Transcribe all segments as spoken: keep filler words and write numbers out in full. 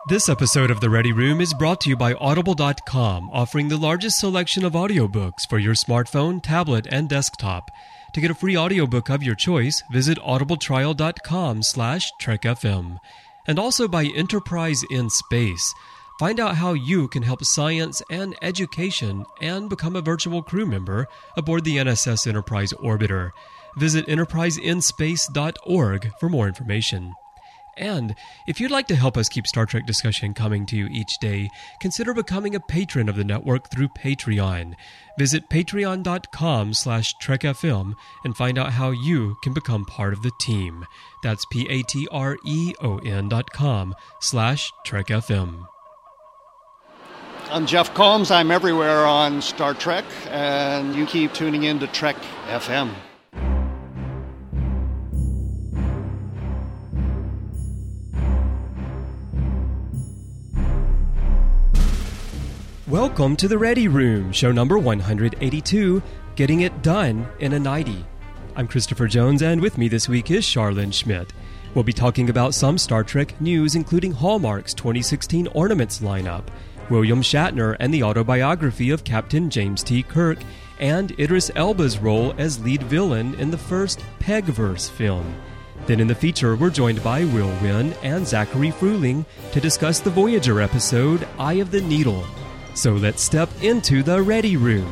This episode of The Ready Room is brought to you by Audible dot com, offering the largest selection of audiobooks for your smartphone, tablet, and desktop. To get a free audiobook of your choice, visit audibletrial dot com slash trek F M. And also by Enterprise in Space. Find out how you can help science and education and become a virtual crew member aboard the N S S Enterprise Orbiter. Visit enterprise in space dot org for more information. And if you'd like to help us keep Star Trek discussion coming to you each day, consider becoming a patron of the network through Patreon. Visit patreon dot com slash trek F M and find out how you can become part of the team. That's P-A-T-R-E-O-N dot com slash trek F M. I'm Jeff Combs. I'm everywhere on Star Trek, and you keep tuning in to Trek F M. Welcome to The Ready Room, show number one hundred eighty-two, Getting It Done in a nightie. I'm Christopher Jones, and with me this week is Charlene Schmidt. We'll be talking about some Star Trek news, including Hallmark's twenty sixteen Ornaments lineup, William Shatner and the autobiography of Captain James T. Kirk, and Idris Elba's role as lead villain in the first Pegverse film. Then in the feature, we're joined by Will Wynn and Zachary Fruling to discuss the Voyager episode, Eye of the Needle. So let's step into the Ready Room.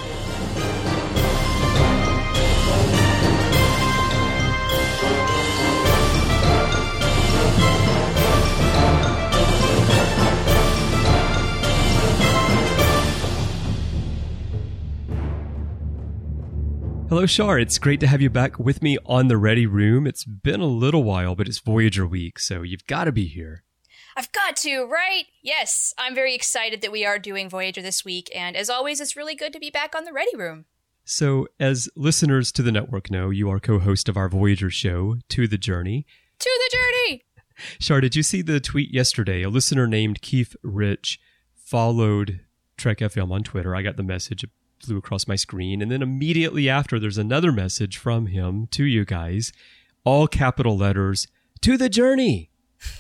Hello, Shar. It's great to have you back with me on the Ready Room. It's been a little while, but it's Voyager week, so you've got to be here. I've got to, right? Yes, I'm very excited that we are doing Voyager this week, and as always, it's really good to be back on the Ready Room. So, as listeners to the network know, you are co-host of our Voyager show, To the Journey. To the Journey! Shar, did you see the tweet yesterday? A listener named Keith Rich followed Trek F M on Twitter. I got the message, it flew across my screen, and then immediately after, there's another message from him to you guys, all capital letters, To the Journey!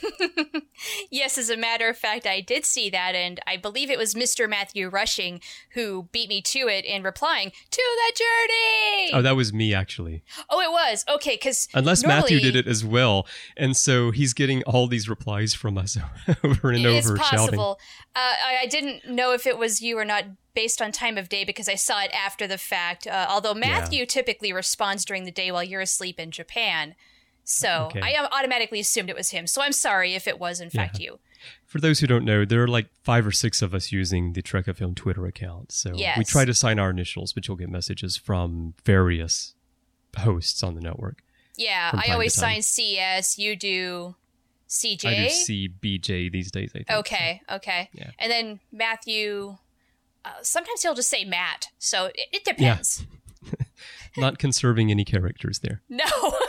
Yes, as a matter of fact, I did see that, and I believe it was Mister Matthew Rushing who beat me to it in replying, To the Journey! Oh, that was me, actually. Oh, it was? Okay, because Unless normally, Matthew did it as well, and so he's getting all these replies from us over and over, it's shouting. possible. Uh, I, I didn't know if it was you or not based on time of day because I saw it after the fact, uh, although Matthew yeah. typically responds during the day while you're asleep in Japan. So okay. I automatically assumed it was him. So I'm sorry if it was, in yeah. fact, you. For those who don't know, there are like five or six of us using the Trek F M Twitter account. So yes. we try to sign our initials, but you'll get messages from various hosts on the network. Yeah, I always sign C S. You do C J? I do C B J these days, I think. Okay, okay. Yeah. And then Matthew, uh, sometimes he'll just say Matt. So it, it depends. Yeah. Not conserving any characters there. No.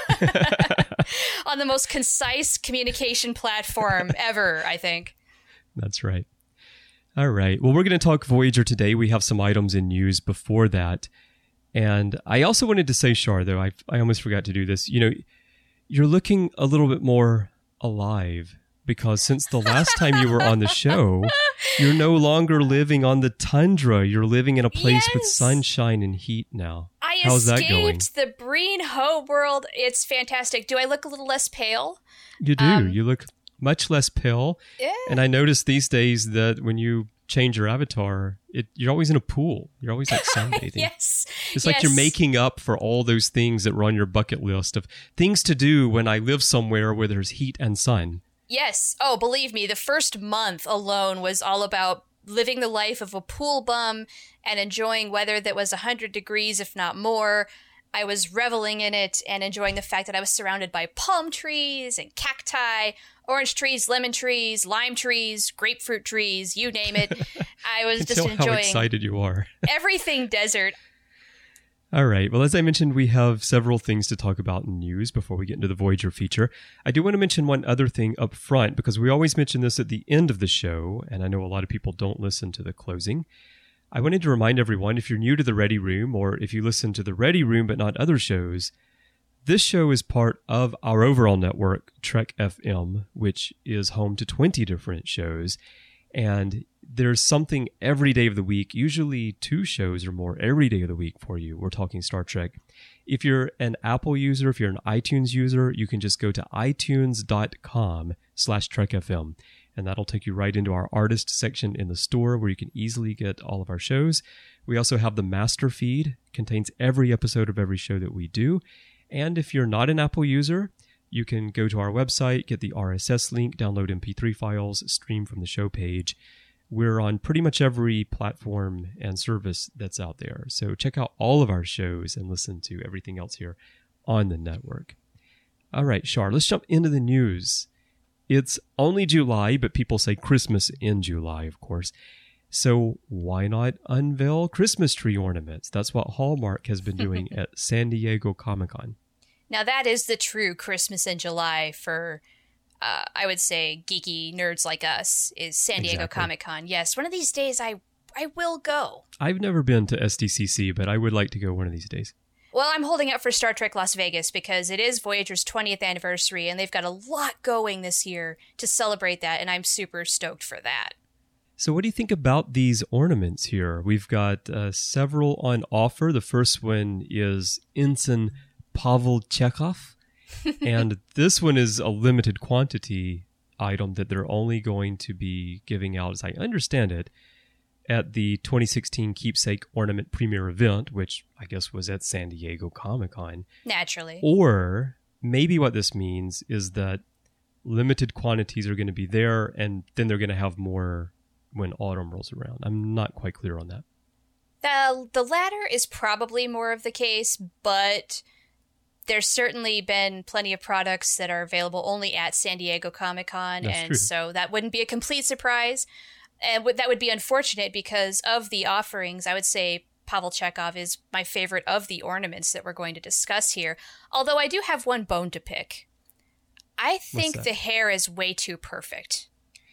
On the most concise communication platform ever, I think. That's right. All right. Well, we're going to talk Voyager today. We have some items in news before that. And I also wanted to say, Shar, though, I, I almost forgot to do this. You know, you're looking a little bit more alive because since the last time you were on the show, you're no longer living on the tundra. You're living in a place yes. with sunshine and heat now. I How's escaped that going? the Breen Ho world. It's fantastic. Do I look a little less pale? You do. Um, you look much less pale. Yeah. And I notice these days that when you change your avatar, it, you're always in a pool. You're always like sunbathing. Yes. It's yes. like you're making up for all those things that were on your bucket list of things to do when I live somewhere where there's heat and sun. Yes. Oh, believe me, the first month alone was all about living the life of a pool bum and enjoying weather that was one hundred degrees, if not more. I was reveling in it and enjoying the fact that I was surrounded by palm trees and cacti, orange trees, lemon trees, lime trees, grapefruit trees, you name it. I was I can just tell enjoying how excited you are. everything desert. All right. Well, as I mentioned, we have several things to talk about in news before we get into the Voyager feature. I do want to mention one other thing up front because we always mention this at the end of the show, and I know a lot of people don't listen to the closing. I wanted to remind everyone, if you're new to the Ready Room, or if you listen to the Ready Room but not other shows, This show is part of our overall network, Trek F M, which is home to twenty different shows. And there's something every day of the week, usually two shows or more every day of the week for you. We're talking Star Trek. If you're an Apple user, if you're an iTunes user, you can just go to itunes.com slash trekfm. And that'll take you right into our artist section in the store where you can easily get all of our shows. We also have the master feed, contains every episode of every show that we do. And if you're not an Apple user, you can go to our website, get the R S S link, download M P three files, stream from the show page. We're on pretty much every platform and service that's out there. So check out all of our shows and listen to everything else here on the network. All right, Shar, let's jump into the news. It's only July, but people say Christmas in July, of course. So why not unveil Christmas tree ornaments? That's what Hallmark has been doing at San Diego Comic-Con. Now that is the true Christmas in July for, uh, I would say, geeky nerds like us, is San Diego Exactly. Comic-Con. Yes, one of these days I, I will go. I've never been to S D C C, but I would like to go one of these days. Well, I'm holding out for Star Trek Las Vegas because it is Voyager's twentieth anniversary, and they've got a lot going this year to celebrate that, and I'm super stoked for that. So what do you think about these ornaments here? We've got uh, several on offer. The first one is Ensign Pavel Chekhov. And this one is a limited quantity item that they're only going to be giving out, as I understand it, at the twenty sixteen Keepsake Ornament Premiere event, which I guess was at San Diego Comic-Con. Naturally. Or maybe what this means is that limited quantities are going to be there, and then they're going to have more when autumn rolls around. I'm not quite clear on that. The, the latter is probably more of the case, but there's certainly been plenty of products that are available only at San Diego Comic-Con, That's and true. so that wouldn't be a complete surprise. And w- that would be unfortunate because of the offerings. I would say Pavel Chekhov is my favorite of the ornaments that we're going to discuss here, although I do have one bone to pick. I think that? the hair is way too perfect.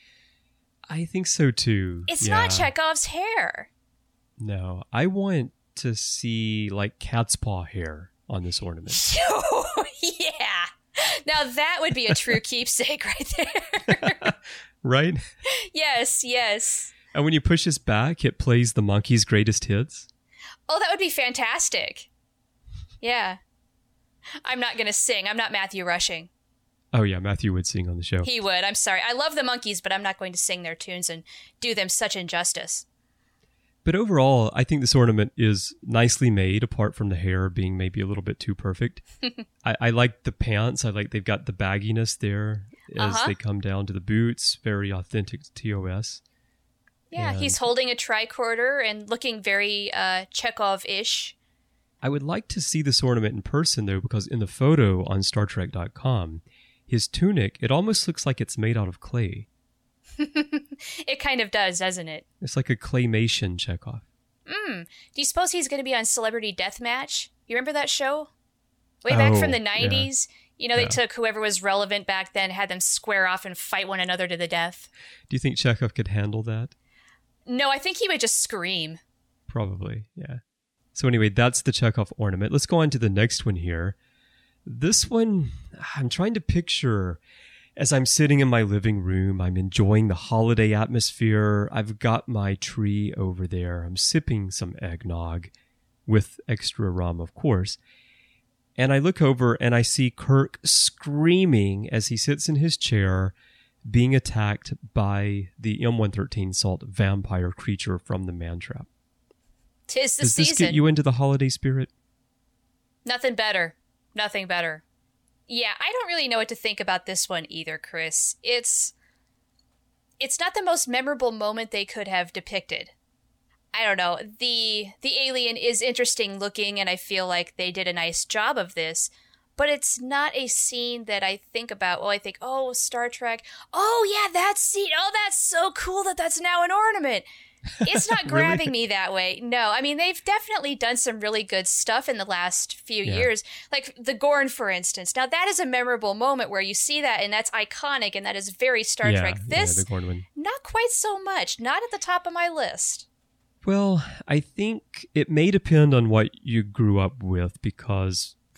I think so too. It's Yeah. not Chekhov's hair. No, I want to see like cat's paw hair on this ornament. Oh, yeah. Now that would be a true keepsake right there. Right? Yes, yes. And when you push this back, it plays the Monkey's greatest hits. Oh, that would be fantastic. Yeah. I'm not going to sing. I'm not Matthew Rushing. Oh yeah, Matthew would sing on the show. He would. I'm sorry. I love the Monkees, but I'm not going to sing their tunes and do them such injustice. But overall, I think this ornament is nicely made, apart from the hair being maybe a little bit too perfect. I, I like the pants. I like they've got the bagginess there as Uh-huh. they come down to the boots. Very authentic to T O S. Yeah, And he's holding a tricorder and looking very uh, Chekhov-ish. I would like to see this ornament in person, though, because in the photo on Star Trek dot com, his tunic, it almost looks like it's made out of clay. It kind of does, doesn't it? It's like a claymation Chekhov. Do you suppose he's going to be on Celebrity Deathmatch? You remember that show? Way back Oh, from the yeah. nineties? You know, they Yeah. took whoever was relevant back then, had them square off and fight one another to the death. Do you think Chekhov could handle that? No, I think he would just scream. Probably, yeah. So anyway, that's the Chekhov ornament. Let's go on to the next one here. This one, I'm trying to picture as I'm sitting in my living room, I'm enjoying the holiday atmosphere. I've got my tree over there. I'm sipping some eggnog with extra rum, of course. And I look over and I see Kirk screaming as he sits in his chair, being attacked by the M one thirteen Salt vampire creature from the Man-Trap. Tis the Does this season. get you into the holiday spirit? Nothing better. Nothing better. Yeah, I don't really know what to think about this one either, Chris. It's it's not the most memorable moment they could have depicted. I don't know. The the alien is interesting looking and I feel like they did a nice job of this, but it's not a scene that I think about. Well, I think, "Oh, Star Trek. Oh, yeah, that scene. Oh, that's so cool that that's now an ornament." It's not grabbing me that way. No, I mean, they've definitely done some really good stuff in the last few Yeah. years. Like the Gorn, for instance. Now, that is a memorable moment where you see that, and that's iconic, and that is very Star yeah, Trek. yeah, This, the Gorn one. not quite so much. Not at the top of my list. Well, I think it may depend on what you grew up with, because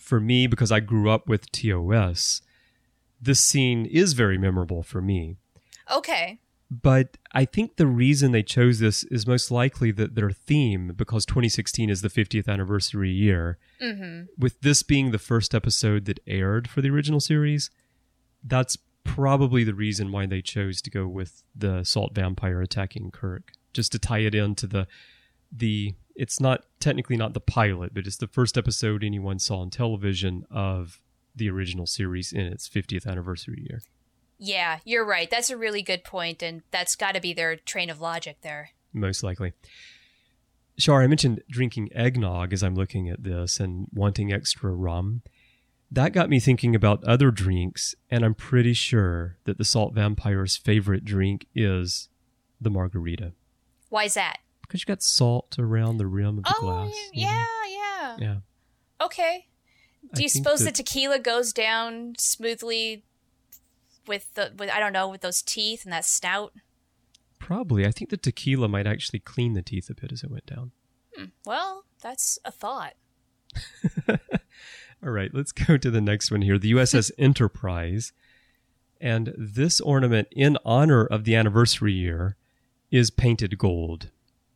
for me, because I grew up with T O S, this scene is very memorable for me. Okay. But I think the reason they chose this is most likely that their theme, because twenty sixteen is the fiftieth anniversary year, mm-hmm. with this being the first episode that aired for the original series, that's probably the reason why they chose to go with the salt vampire attacking Kirk, just to tie it into the, the it's not technically not the pilot, but it's the first episode anyone saw on television of the original series in its fiftieth anniversary year. Yeah, you're right. That's a really good point, and that's got to be their train of logic there. Most likely. Shar, I mentioned drinking eggnog as I'm looking at this and wanting extra rum. That got me thinking about other drinks, and I'm pretty sure that the salt vampire's favorite drink is the margarita. Why's that? Because you got salt around the rim of the oh, glass. yeah, yeah. Yeah. Okay. Do I you think suppose that- the tequila goes down smoothly with the, with, I don't know, with those teeth and that snout? Probably. I think the tequila might actually clean the teeth a bit as it went down. Hmm. Well, that's a thought. All right, let's go to the next one here. The U S S Enterprise. And this ornament, in honor of the anniversary year, is painted gold.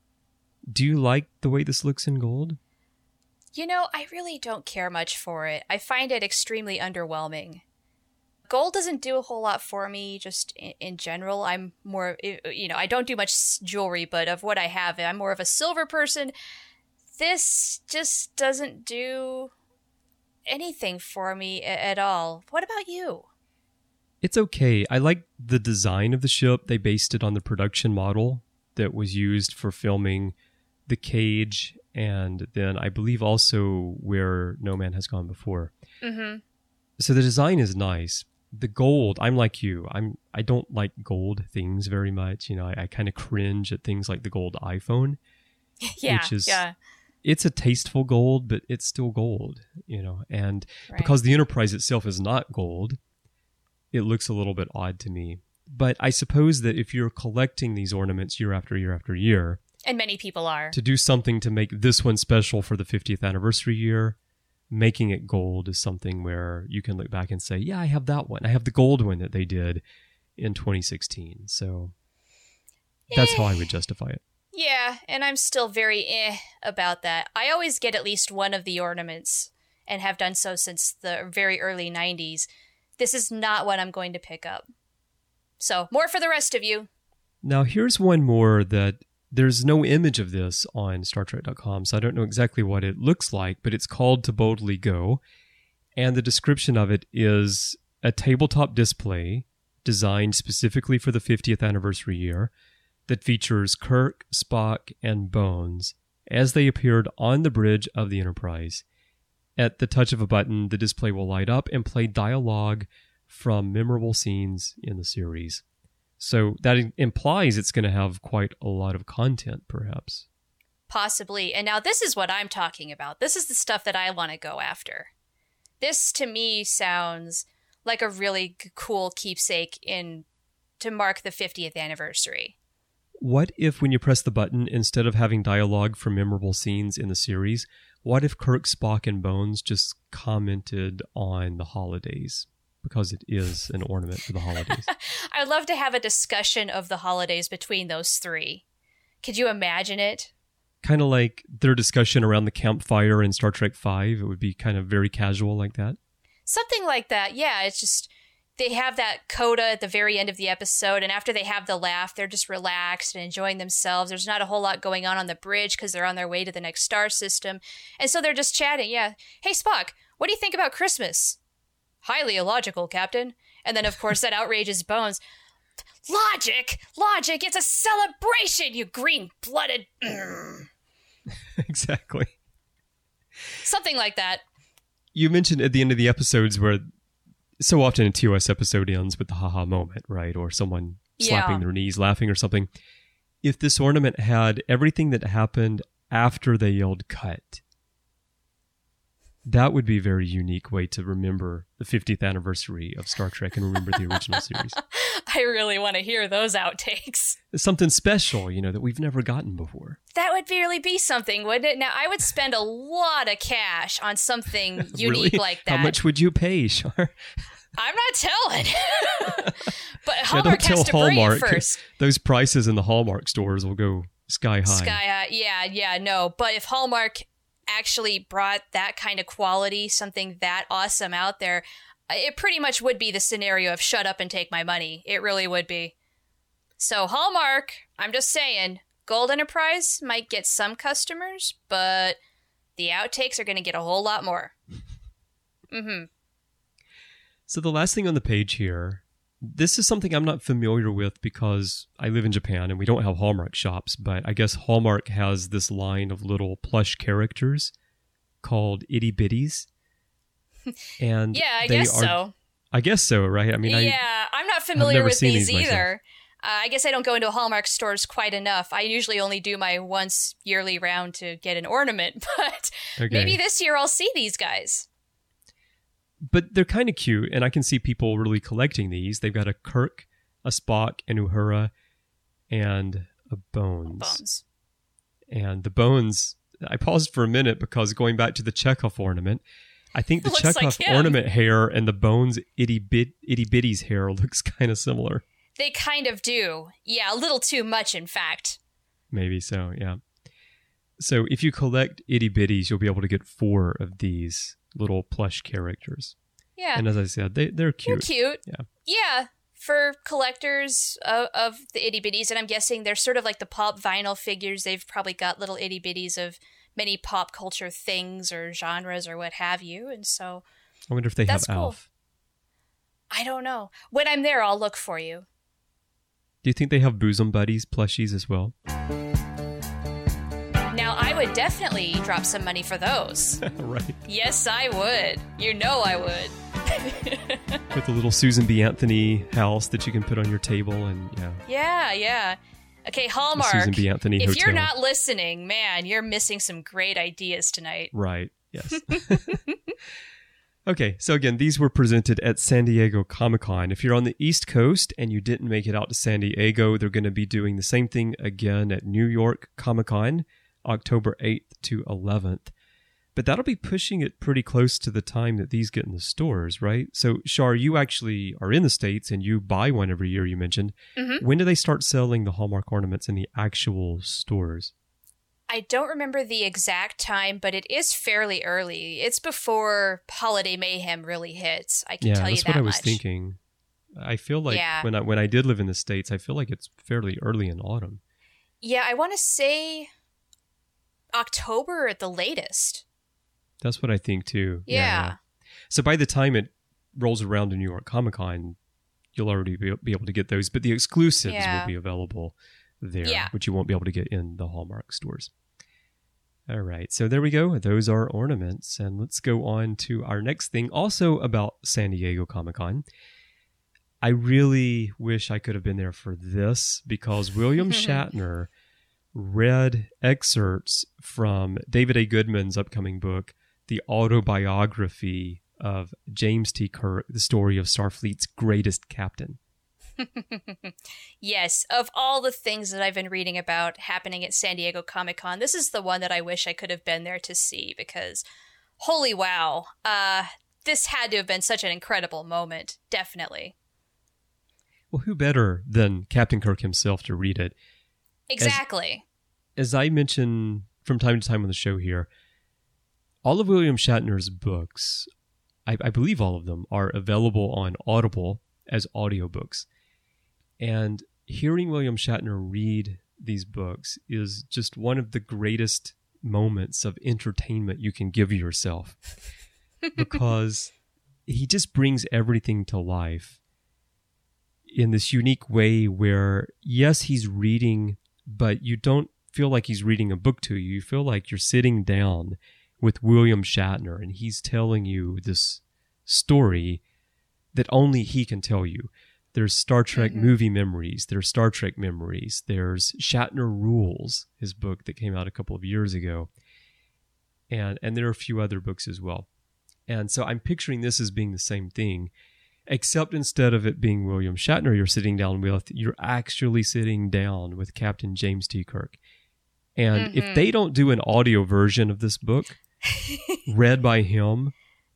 Do you like the way this looks in gold? You know, I really don't care much for it. I find it extremely underwhelming. Gold doesn't do a whole lot for me, just in, in general. I'm more, you know, I don't do much jewelry, but of what I have, I'm more of a silver person. This just doesn't do anything for me at all. What about you? It's okay. I like the design of the ship. They based it on the production model that was used for filming The Cage, and then I believe also Where No Man Has Gone Before. Mm-hmm. So the design is nice. The gold, I'm like you. I'm I don't like gold things very much. You know, I, I kind of cringe at things like the gold iPhone. yeah, which is, yeah. It's a tasteful gold, but it's still gold. You know, and Right. because the Enterprise itself is not gold, it looks a little bit odd to me. But I suppose that if you're collecting these ornaments year after year after year, And many people are. to do something to make this one special for the fiftieth anniversary year, making it gold is something where you can look back and say, yeah, I have that one. I have the gold one that they did in twenty sixteen. So that's how I would justify it. Yeah, and I'm still very eh about that. I always get at least one of the ornaments, and have done so since the very early nineties. This is not what I'm going to pick up. So, more for the rest of you. Now, here's one more that there's no image of this on Star Trek dot com, so I don't know exactly what it looks like, but it's called To Boldly Go, and the description of it is a tabletop display designed specifically for the fiftieth anniversary year that features Kirk, Spock, and Bones as they appeared on the bridge of the Enterprise. At the touch of a button, the display will light up and play dialogue from memorable scenes in the series. So that implies it's going to have quite a lot of content, perhaps. Possibly. And now this is what I'm talking about. This is the stuff that I want to go after. This, to me, sounds like a really g- cool keepsake in to mark the fiftieth anniversary. What if when you press the button, instead of having dialogue from memorable scenes in the series, what if Kirk, Spock, and Bones just commented on the holidays? Because it is an ornament for the holidays. I'd love to have a discussion of the holidays between those three. Could you imagine it? Kind of like their discussion around the campfire in Star Trek five. It would be kind of very casual like that. Something like that. Yeah, it's just they have that coda at the very end of the episode, and after they have the laugh, they're just relaxed and enjoying themselves. There's not a whole lot going on on the bridge because they're on their way to the next star system. And so they're just chatting. Yeah. Hey, Spock, what do you think about Christmas? Highly illogical, Captain. And then, of course, that outrages Bones. Logic! Logic! It's a celebration, you green-blooded... Exactly. Something like that. You mentioned at the end of the episodes where so often a T O S episode ends with the haha moment, right? Or someone slapping Yeah. their knees, laughing or something. If this ornament had everything that happened after they yelled cut, that would be a very unique way to remember the fiftieth anniversary of Star Trek and remember the original series. I really want to hear those outtakes. Something special, you know, that we've never gotten before. That would really be something, wouldn't it? Now, I would spend a lot of cash on something unique really? like that. How much would you pay, Shar? I'm not telling. But Yeah, Hallmark don't has tell to bring Hallmark. it first. Those prices in the Hallmark stores will go sky high. Sky high. Yeah, yeah, no. But if Hallmark actually brought that kind of quality, something that awesome out there, it pretty much would be the scenario of shut up and take my money. It really would be. So Hallmark, I'm just saying, Gold Enterprise might get some customers, but the outtakes are going to get a whole lot more. Mm-hmm. So the last thing on the page here, this is something I'm not familiar with because I live in Japan and we don't have Hallmark shops, but I guess Hallmark has this line of little plush characters called itty bitties. And yeah, I they guess are, so. I guess so, right? I mean, yeah, I, I'm not familiar never with seen these, these either. Uh, I guess I don't go into Hallmark stores quite enough. I usually only do my once yearly round to get an ornament, but okay. maybe this year I'll see these guys. But they're kind of cute, and I can see people really collecting these. They've got a Kirk, a Spock, an Uhura, and a Bones. Bones. And the Bones, I paused for a minute because going back to the Chekhov ornament, I think the Looks Chekhov like him. ornament hair and the Bones itty bit itty bitties hair looks kind of similar. They kind of do. Yeah, a little too much, in fact. Maybe so, yeah. So if you collect itty bitties, you'll be able to get four of these little plush characters. Yeah. And as I said, they, they're cute. They're cute. Yeah. Yeah. For collectors of, of the itty bitties, and I'm guessing they're sort of like the pop vinyl figures. They've probably got little itty bitties of many pop culture things or genres or what have you. And so I wonder if they have that's cool. Alf. I don't know. When I'm there, I'll look for you. Do you think they have Bosom Buddies plushies as well? Now, I would definitely drop some money for those. Right. Yes, I would. You know I would. With a little Susan B. Anthony house that you can put on your table and yeah. Yeah, yeah. Okay, The Hallmark. Susan B. Anthony if Hotel. you're not listening, man, you're missing some great ideas tonight. Right, yes. Okay, so again, these were presented at San Diego Comic-Con. If you're on the East Coast and you didn't make it out to San Diego, they're going to be doing the same thing again at New York Comic-Con, October eighth to eleventh. But that'll be pushing it pretty close to the time that these get in the stores, right? So, Shar, you actually are in the States and you buy one every year, you mentioned. Mm-hmm. When do they start selling the Hallmark ornaments in the actual stores? I don't remember the exact time, but it is fairly early. It's before Holiday Mayhem really hits. I can yeah, tell you that's that what I was much. thinking. I feel like Yeah. when I when I did live in the States, I feel like it's fairly early in autumn. Yeah, I want to say October at the latest. That's what I think too. Yeah. So by the time it rolls around to New York Comic Con, you'll already be, be able to get those, but the exclusives Yeah. will be available there, Yeah. which you won't be able to get in the Hallmark stores. All right, so there we go. Those are ornaments, and let's go on to our next thing, also about San Diego Comic Con. I really wish I could have been there for this because William Shatner read excerpts from David A. Goodman's upcoming book, The Autobiography of James T. Kirk, the story of Starfleet's greatest captain. Yes, of all the things that I've been reading about happening at San Diego Comic-Con, this is the one that I wish I could have been there to see because, holy wow, uh, this had to have been such an incredible moment. Definitely. Well, who better than Captain Kirk himself to read it? Exactly. As, as I mention from time to time on the show here, all of William Shatner's books, I, I believe all of them, are available on Audible as audiobooks. And hearing William Shatner read these books is just one of the greatest moments of entertainment you can give yourself because he just brings everything to life in this unique way where, yes, he's reading, but you don't feel like he's reading a book to you. You feel like you're sitting down with William Shatner and he's telling you this story that only he can tell you. There's Star Trek mm-hmm. movie memories. There's Star Trek memories. There's Shatner Rules, his book that came out a couple of years ago. And and there are a few other books as well. And so I'm picturing this as being the same thing, Except instead of it being William Shatner you're sitting down with, you're actually sitting down with Captain James T. Kirk. And mm-hmm. if they don't do an audio version of this book read by him,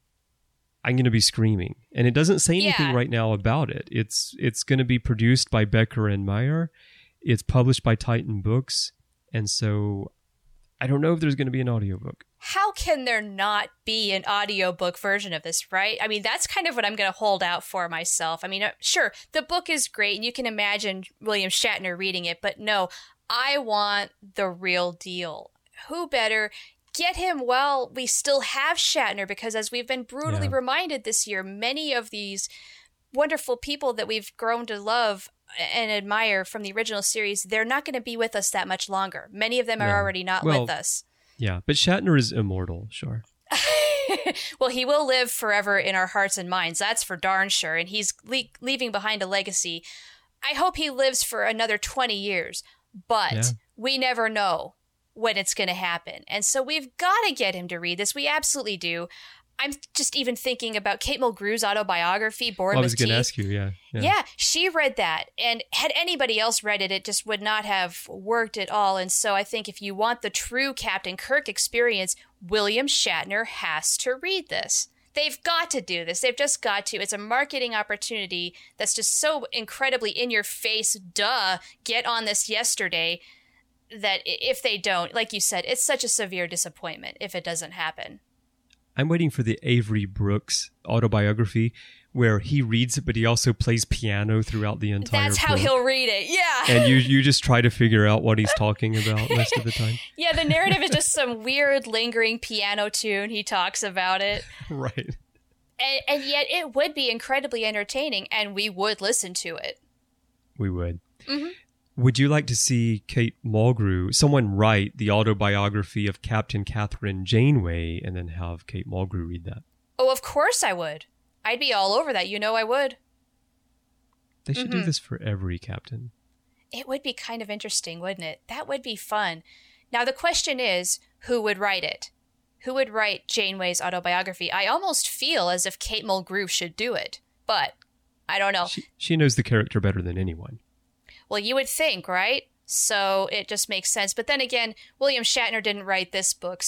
I'm going to be screaming. And it doesn't say anything yeah. right now about it. It's it's going to be produced by Becker and Meyer. It's published by Titan Books. And so I don't know if there's going to be an audiobook. How can there not be an audiobook version of this, right? I mean, that's kind of what I'm going to hold out for myself. I mean, uh, sure, the book is great, and you can imagine William Shatner reading it, but no, I want the real deal. Who better? Get him while we still have Shatner, because as we've been brutally yeah. reminded this year, many of these wonderful people that we've grown to love and admire from the original series, they're not going to be with us that much longer. Many of them are no. already not well, with us. Yeah, but Shatner is immortal, sure. Well, he will live forever in our hearts and minds. That's for darn sure. And he's le- leaving behind a legacy. I hope he lives for another twenty years, but yeah. we never know when it's going to happen. And so we've got to get him to read this. We absolutely do. I'm just even thinking about Kate Mulgrew's autobiography, Born well, with Teeth. I was going to ask you, yeah, yeah. Yeah, she read that. And had anybody else read it, it just would not have worked at all. And so I think if you want the true Captain Kirk experience, William Shatner has to read this. They've got to do this. They've just got to. It's a marketing opportunity that's just so incredibly in your face. Duh, get on this yesterday. That if they don't, like you said, it's such a severe disappointment if it doesn't happen. I'm waiting for the Avery Brooks autobiography where he reads it, but he also plays piano throughout the entire That's how book. He'll read it, yeah. And you you just try to figure out what he's talking about most of the time. Yeah, the narrative is just some weird, lingering piano tune. He talks about it. Right. And, and yet it would be incredibly entertaining, and we would listen to it. We would. Mm-hmm. Would you like to see Kate Mulgrew, someone write the autobiography of Captain Catherine Janeway and then have Kate Mulgrew read that? Oh, of course I would. I'd be all over that. You know I would. They should mm-hmm. do this for every captain. It would be kind of interesting, wouldn't it? That would be fun. Now, the question is, who would write it? Who would write Janeway's autobiography? I almost feel as if Kate Mulgrew should do it, but I don't know. She, she knows the character better than anyone. Well, you would think, right? So it just makes sense. But then again, William Shatner didn't write this book,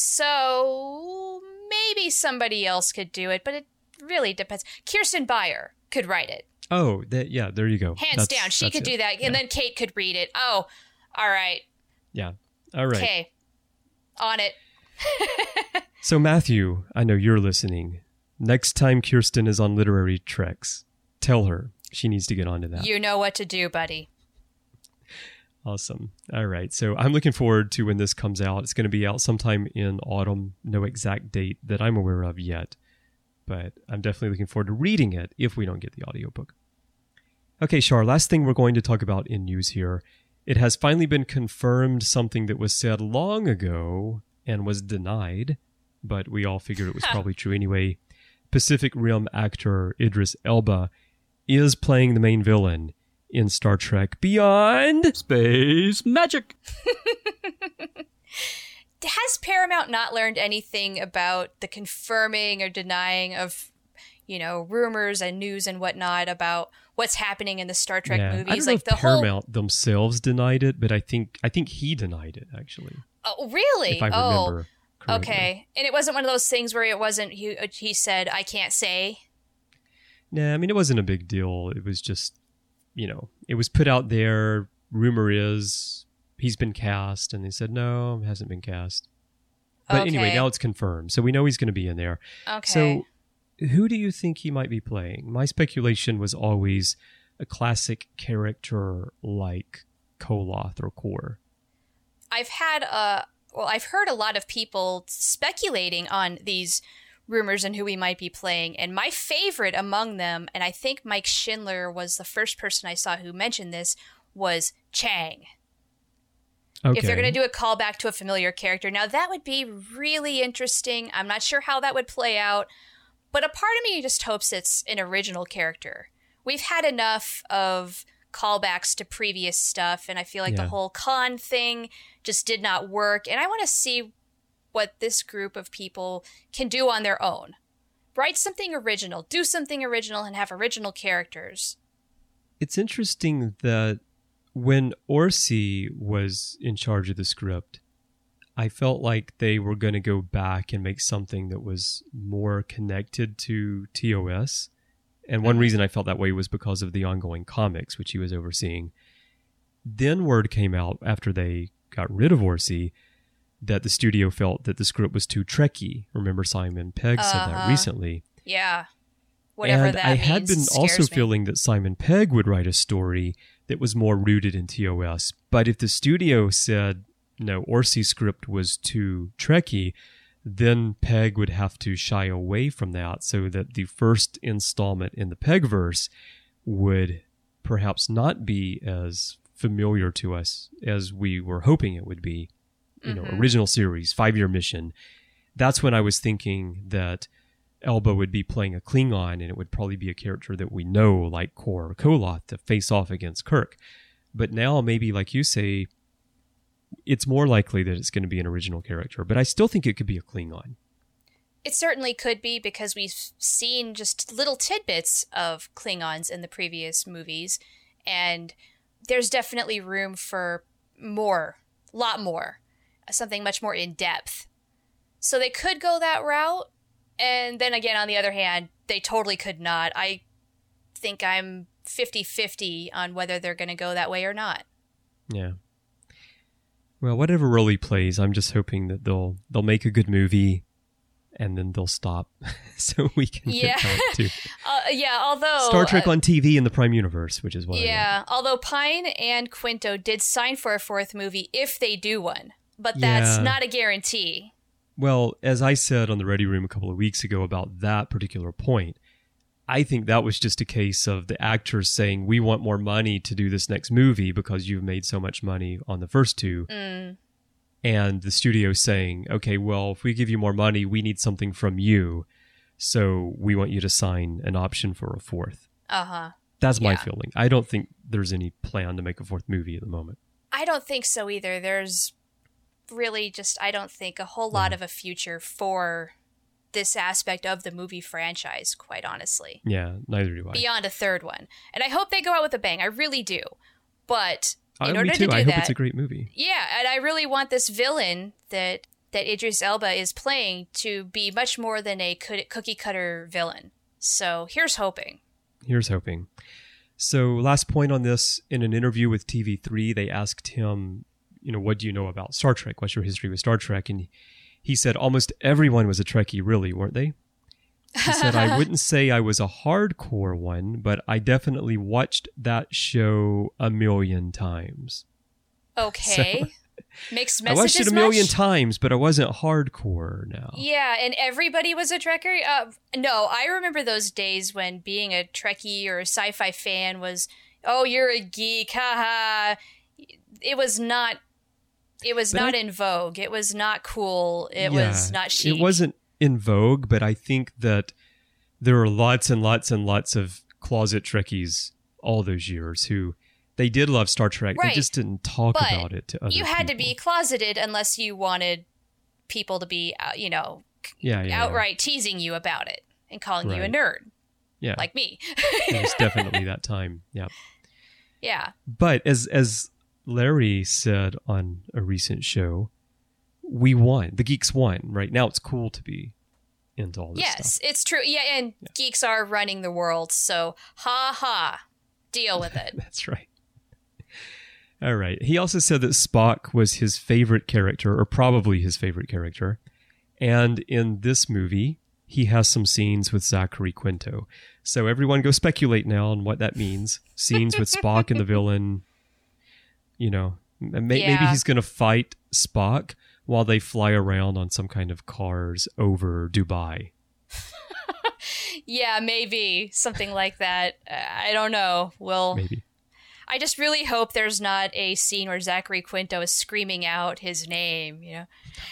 so maybe somebody else could do it, but it really depends. Kirsten Beyer could write it. Oh, that, yeah, there you go. Hands that's, down. She could it. do that, and yeah. then Kate could read it. Oh, all right. Yeah, all right. Okay, on it. So, Matthew, I know you're listening. Next time Kirsten is on Literary Treks, tell her she needs to get onto that. You know what to do, buddy. Awesome. All right. So I'm looking forward to when this comes out. It's going to be out sometime in autumn. No exact date that I'm aware of yet. But I'm definitely looking forward to reading it if we don't get the audiobook. Okay, Shar, last thing we're going to talk about in news here. It has finally been confirmed, something that was said long ago and was denied, but we all figured it was probably true anyway. Pacific Rim actor Idris Elba is playing the main villain in Star Trek Beyond Space Magic. Has Paramount not learned anything about the confirming or denying of, you know, rumors and news and whatnot about what's happening in the Star Trek yeah, movies? I don't know like if the Paramount whole... themselves denied it, but I think I think he denied it, actually. Oh, really? If I remember oh, correctly. Okay. And it wasn't one of those things where it wasn't, he, he said, I can't say? Nah, I mean, it wasn't a big deal. It was just, you know, it was put out there. Rumor is he's been cast, and they said no, hasn't been cast. But okay. anyway, now it's confirmed, so we know he's going to be in there. Okay. So, who do you think he might be playing? My speculation was always a classic character like Koloth or Kor. I've had a well, I've heard a lot of people speculating on these rumors and who we might be playing. And my favorite among them, and I think Mike Schindler was the first person I saw who mentioned this, was Chang. Okay. If they're going to do a callback to a familiar character. Now, that would be really interesting. I'm not sure how that would play out. But a part of me just hopes it's an original character. We've had enough of callbacks to previous stuff, and I feel like yeah. the whole Khan thing just did not work. And I want to see what this group of people can do on their own. Write something original. Do something original and have original characters. It's interesting that when Orci was in charge of the script, I felt like they were going to go back and make something that was more connected to T O S. And one reason I felt that way was because of the ongoing comics, which he was overseeing. Then word came out after they got rid of Orci that the studio felt that the script was too Trekky. Remember Simon Pegg said uh-huh. that recently. Yeah. Whatever and that I means had been also me. feeling that Simon Pegg would write a story that was more rooted in T O S. But if the studio said, no, Orci's script was too Trekky, then Pegg would have to shy away from that so that the first installment in the Peggverse would perhaps not be as familiar to us as we were hoping it would be. You know, mm-hmm. original series, five-year mission. That's when I was thinking that Elba would be playing a Klingon and it would probably be a character that we know, like Kor Koloth, to face off against Kirk. But now maybe, like you say, it's more likely that it's going to be an original character, but I still think it could be a Klingon. It certainly could be because we've seen just little tidbits of Klingons in the previous movies, and there's definitely room for more, a lot more, something much more in depth. So they could go that route, and then again, on the other hand, they totally could not. I think I'm fifty-fifty on whether they're going to go that way or not. Yeah. Well, whatever really plays, I'm just hoping that they'll they'll make a good movie, and then they'll stop, so we can yeah. get back to uh, yeah. Although Star Trek uh, on T V in the Prime Universe, which is what. Yeah. I want. Although Pine and Quinto did sign for a fourth movie if they do one, but that's yeah. not a guarantee. Well, as I said on the Ready Room a couple of weeks ago about that particular point, I think that was just a case of the actors saying, we want more money to do this next movie because you've made so much money on the first two. Mm. And the studio saying, okay, well, if we give you more money, we need something from you. So we want you to sign an option for a fourth. Uh-huh. That's my yeah. feeling. I don't think there's any plan to make a fourth movie at the moment. I don't think so either. There's really just, I don't think, a whole lot mm. of a future for this aspect of the movie franchise, quite honestly. Yeah, neither do I. Beyond a third one. And I hope they go out with a bang. I really do. But in uh, order me too. to do I that... hope it's a great movie. Yeah, and I really want this villain that, that Idris Elba is playing to be much more than a cookie-cutter villain. So here's hoping. Here's hoping. So last point on this, in an interview with T V three, they asked him, you know, what do you know about Star Trek? What's your history with Star Trek? And he said almost everyone was a Trekkie, really, weren't they? He said, I wouldn't say I was a hardcore one, but I definitely watched that show a million times. Okay. So, Mixed I messages watched it a million much? times, but I wasn't hardcore now. Yeah, and everybody was a Trekker? Uh, no, I remember those days when being a Trekkie or a sci-fi fan was, oh, you're a geek, haha. It was not... It was but not I, in vogue. It was not cool. It yeah, was not chic. It wasn't in vogue, but I think that there are lots and lots and lots of closet Trekkies all those years who they did love Star Trek. Right. They just didn't talk but about it to other you had people. to be closeted unless you wanted people to be, uh, you know, yeah, yeah, outright yeah. teasing you about it and calling right. you a nerd. Yeah. Like me. It was definitely that time. Yeah. Yeah. But as as Larry said on a recent show, we won. The geeks won. Right now, it's cool to be into all this yes, stuff. Yes, it's true. Yeah, and yeah. geeks are running the world, so ha ha, deal with it. That's right. All right. He also said that Spock was his favorite character, or probably his favorite character. And in this movie, he has some scenes with Zachary Quinto. So everyone go speculate now on what that means. Scenes with Spock and the villain. You know, may- yeah. maybe he's going to fight Spock while they fly around on some kind of cars over Dubai. Yeah, maybe. Something like that. I don't know. We'll... Maybe. I just really hope there's not a scene where Zachary Quinto is screaming out his name, you know.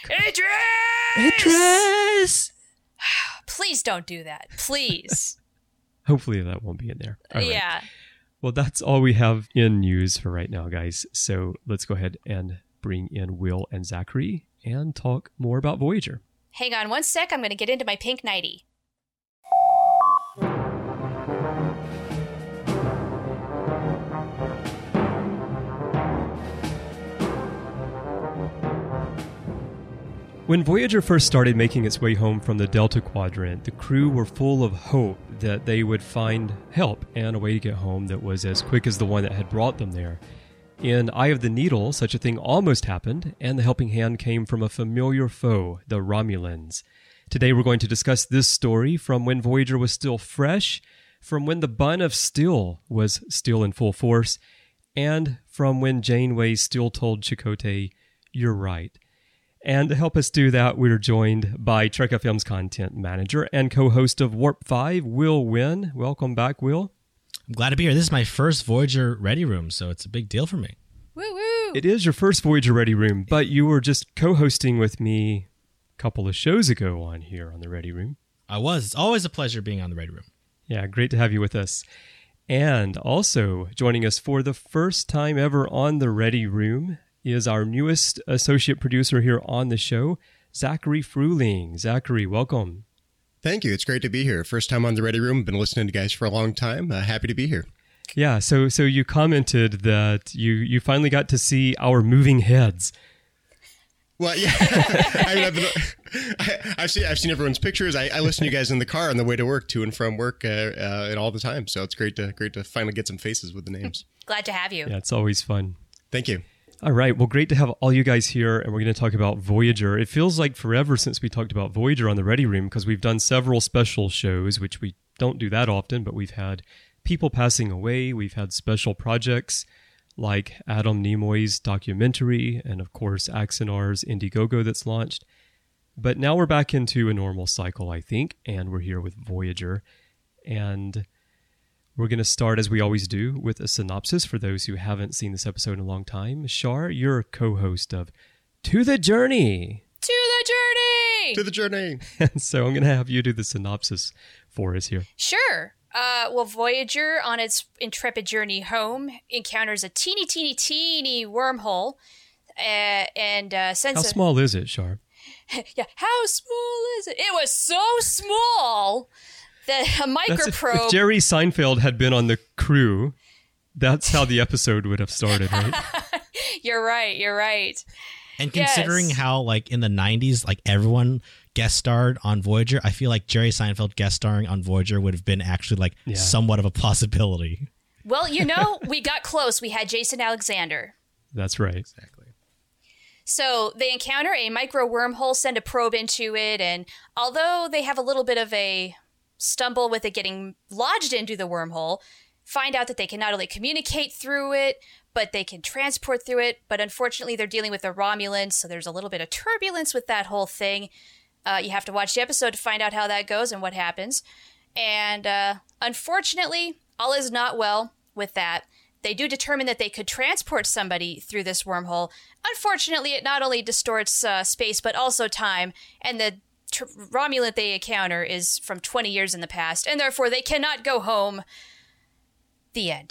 Idris! Idris! Please don't do that. Please. Hopefully that won't be in there. All right. Yeah. Well, that's all we have in news for right now, guys. So let's go ahead and bring in Will and Zachary and talk more about Voyager. Hang on one sec. I'm going to get into my pink nightie. When Voyager first started making its way home from the Delta Quadrant, the crew were full of hope that they would find help and a way to get home that was as quick as the one that had brought them there. In Eye of the Needle, such a thing almost happened, and the helping hand came from a familiar foe, the Romulans. Today we're going to discuss this story from when Voyager was still fresh, from when the bun of steel was still in full force, and from when Janeway still told Chakotay, "You're right." And to help us do that, we're joined by Trek F M's content manager and co-host of Warp five, Will Wynn. Welcome back, Will. I'm glad to be here. This is my first Voyager Ready Room, so it's a big deal for me. Woo woo! It is your first Voyager Ready Room, but you were just co-hosting with me a couple of shows ago on here on the Ready Room. I was. It's always a pleasure being on the Ready Room. Yeah, great to have you with us. And also joining us for the first time ever on the Ready Room is our newest associate producer here on the show, Zachary Fruling. Zachary, welcome. Thank you. It's great to be here. First time on the Ready Room. Been listening to you guys for a long time. Uh, happy to be here. Yeah, so so you commented that you, you finally got to see our moving heads. Well, yeah. I mean, I've, been, I, I've seen I've seen everyone's pictures. I, I listen to you guys in the car on the way to work, to and from work, uh, uh, and all the time. So it's great to great to finally get some faces with the names. Glad to have you. Yeah, it's always fun. Thank you. All right. Well, great to have all you guys here, and we're going to talk about Voyager. It feels like forever since we talked about Voyager on the Ready Room, because we've done several special shows, which we don't do that often, but we've had people passing away. We've had special projects like Adam Nimoy's documentary, and of course, Axanar's Indiegogo that's launched. But now we're back into a normal cycle, I think, and we're here with Voyager. And we're going to start, as we always do, with a synopsis for those who haven't seen this episode in a long time. Shar, you're a co-host of To the Journey. To the journey! To the journey. And so I'm going to have you do the synopsis for us here. Sure. Uh, well, Voyager, on its intrepid journey home, encounters a teeny, teeny, teeny wormhole, uh, and uh, sends How a... small is it, Shar? Yeah, how small is it? It was so small that a That's if, microprobe... if Jerry Seinfeld had been on the crew, that's how the episode would have started, right? You're right, you're right. And considering Yes. how, like, in the nineties, like, everyone guest starred on Voyager, I feel like Jerry Seinfeld guest starring on Voyager would have been actually, like, Yeah. somewhat of a possibility. Well, you know, we got close. We had Jason Alexander. That's right. Exactly. So they encounter a micro wormhole, send a probe into it, and although they have a little bit of a stumble with it getting lodged into the wormhole, find out that they can not only communicate through it, but they can transport through it. But unfortunately, they're dealing with the Romulans, so there's a little bit of turbulence with that whole thing. Uh, you have to watch the episode to find out how that goes and what happens. And uh, unfortunately, all is not well with that. They do determine that they could transport somebody through this wormhole. Unfortunately, it not only distorts uh, space, but also time. And the tr- Romulan they encounter is from twenty years in the past, and therefore they cannot go home. The end.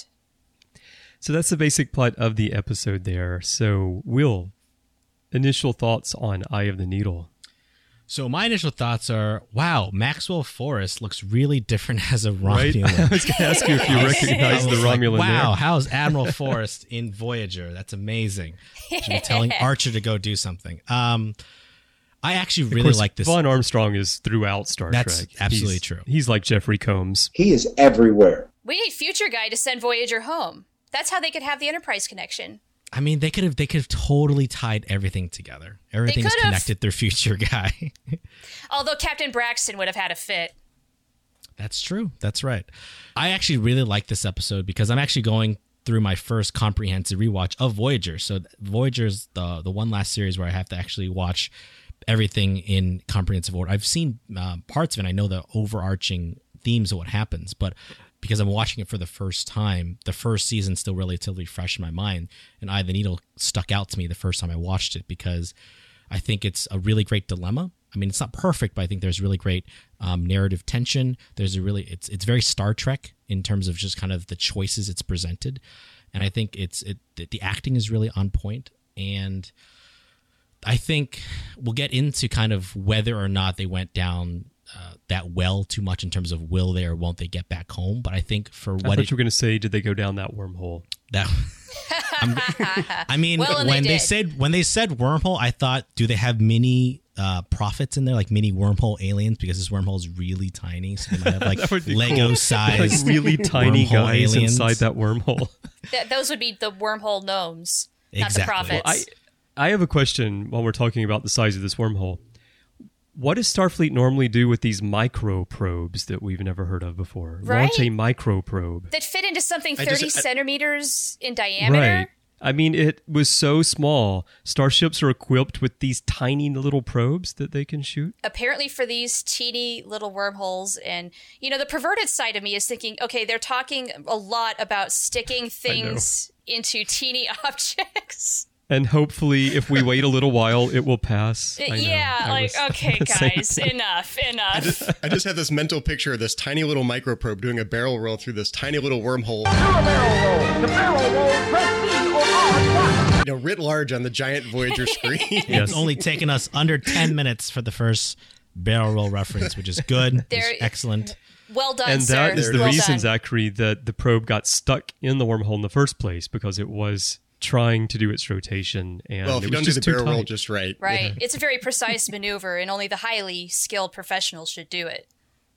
So that's the basic plot of the episode there. So, Will, initial thoughts on Eye of the Needle? So my initial thoughts are, wow, Maxwell Forrest looks really different as a Right? Romulan. I was going to ask you if you recognize I the was like, Romulan wow, there. how's Admiral Forrest in Voyager? That's amazing. Should be telling Archer to go do something. Um, I actually Of really course, like this. Vaughn Armstrong is throughout Star That's Trek. absolutely He's- true. He's like Jeffrey Combs. He is everywhere. We need Future Guy to send Voyager home. That's how they could have the Enterprise connection. I mean, they could have they could have totally tied everything together. Everything's could have. connected through Future Guy. Although Captain Braxton would have had a fit. That's true. That's right. I actually really like this episode because I'm actually going through my first comprehensive rewatch of Voyager. So Voyager's the the one last series where I have to actually watch everything in comprehensive order. I've seen uh, parts of it. I know the overarching themes of what happens, but because I'm watching it for the first time, the first season's still relatively fresh in my mind, and Eye of the Needle stuck out to me the first time I watched it because I think it's a really great dilemma. I mean, it's not perfect, but I think there's really great um, narrative tension. There's a really, it's it's very Star Trek in terms of just kind of the choices it's presented, and I think it's it the acting is really on point, and I think we'll get into kind of whether or not they went down uh, that well too much in terms of will they or won't they get back home. But I think for I what thought it, you were going to say, did they go down that wormhole? that I mean, Well, and when they they, did. said when they said wormhole, I thought, do they have mini uh, prophets in there, like mini wormhole aliens? Because this wormhole is really tiny, so they might have like That would be Lego cool. sized, Like really tiny wormhole guys aliens. inside that wormhole. Th- those would be the wormhole gnomes, not the Exactly. prophets. I I have a question while we're talking about the size of this wormhole. What does Starfleet normally do with these micro probes that we've never heard of before? Launch Right? a micro probe. that fit into something I thirty just- I- centimeters in diameter. Right. I mean, it was so small. Starships are equipped with these tiny little probes that they can shoot. Apparently for these teeny little wormholes. And, you know, the perverted side of me is thinking, okay, they're talking a lot about sticking things into teeny objects. And hopefully, if we wait a little while, it will pass. I know. yeah, I like, was- okay, saying guys, that. enough, enough. I just have this mental picture of this tiny little microprobe doing a barrel roll through this tiny little wormhole. You know, writ large on the giant Voyager screen. Yes. It's only taken us under ten minutes for the first barrel roll reference, which is good. There- It's excellent. Well done, And sir. that is the well reason, done. Zachary, that the probe got stuck in the wormhole in the first place, because it was trying to do its rotation, and Well, if it you was don't do just the too barrel roll tight. just right. Right. It's a very precise maneuver, and only the highly skilled professionals should do it.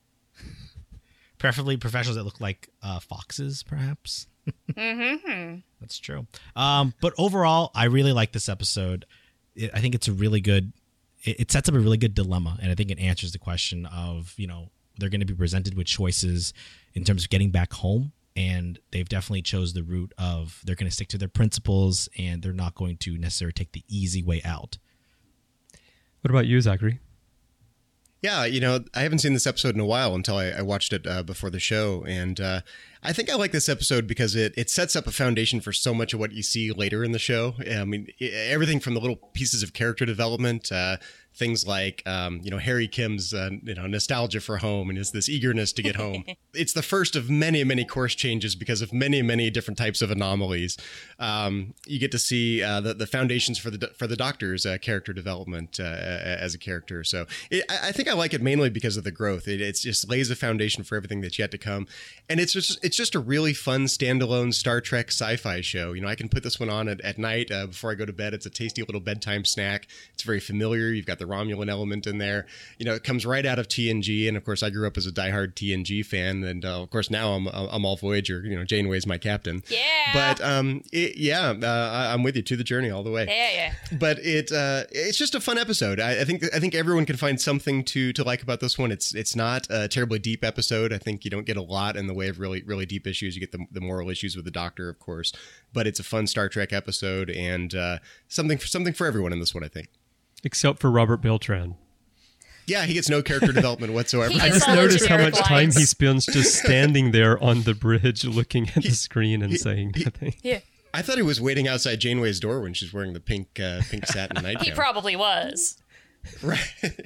Preferably professionals that look like uh, foxes, perhaps. Mm-hmm. That's true. Um, but overall, I really like this episode. It, I think it's a really good. It, it sets up a really good dilemma, and I think it answers the question of, you know, they're going to be presented with choices in terms of getting back home, and they've definitely chose the route of they're going to stick to their principles, and they're not going to necessarily take the easy way out. What about you, Zachary? Yeah, you know, I haven't seen this episode in a while until I, I watched it uh, before the show. And uh, I think I like this episode because it, it sets up a foundation for so much of what you see later in the show. I mean, i- everything from the little pieces of character development, uh, things like, um, you know, Harry Kim's, uh, you know, nostalgia for home and his this eagerness to get home. It's the first of many, many course changes because of many, many different types of anomalies. Um, you get to see uh, the, the foundations for the for the Doctor's uh, character development uh, as a character. So it, I I think I like it mainly because of the growth. It it's just lays a foundation for everything that's yet to come, and it's just it's just a really fun standalone Star Trek sci-fi show. You know, I can put this one on at, at night uh, before I go to bed. It's a tasty little bedtime snack. It's very familiar. You've got the Romulan element in there. You know, it comes right out of T N G, and of course, I grew up as a diehard T N G fan, and uh, of course now I'm I'm all Voyager. You know, Janeway's my captain. Yeah. But um, it, yeah, uh, I- I'm with you to the journey all the way. Yeah, yeah. But it uh, it's just a fun episode. I, I think I think everyone can find something to to like about this one. It's it's not a terribly deep episode. I think you don't get a lot in the way of really really deep issues. You get the, the moral issues with the Doctor, of course. But it's a fun Star Trek episode, and uh, something for something for everyone in this one, I think. Except for Robert Beltran. Yeah, he gets no character development whatsoever. He I gets just all the noticed how generic much time lines. he spends just standing there on the bridge looking at the screen and saying nothing. Yeah. I thought he was waiting outside Janeway's door when she's wearing the pink uh, pink satin nightgown. He probably was. Right.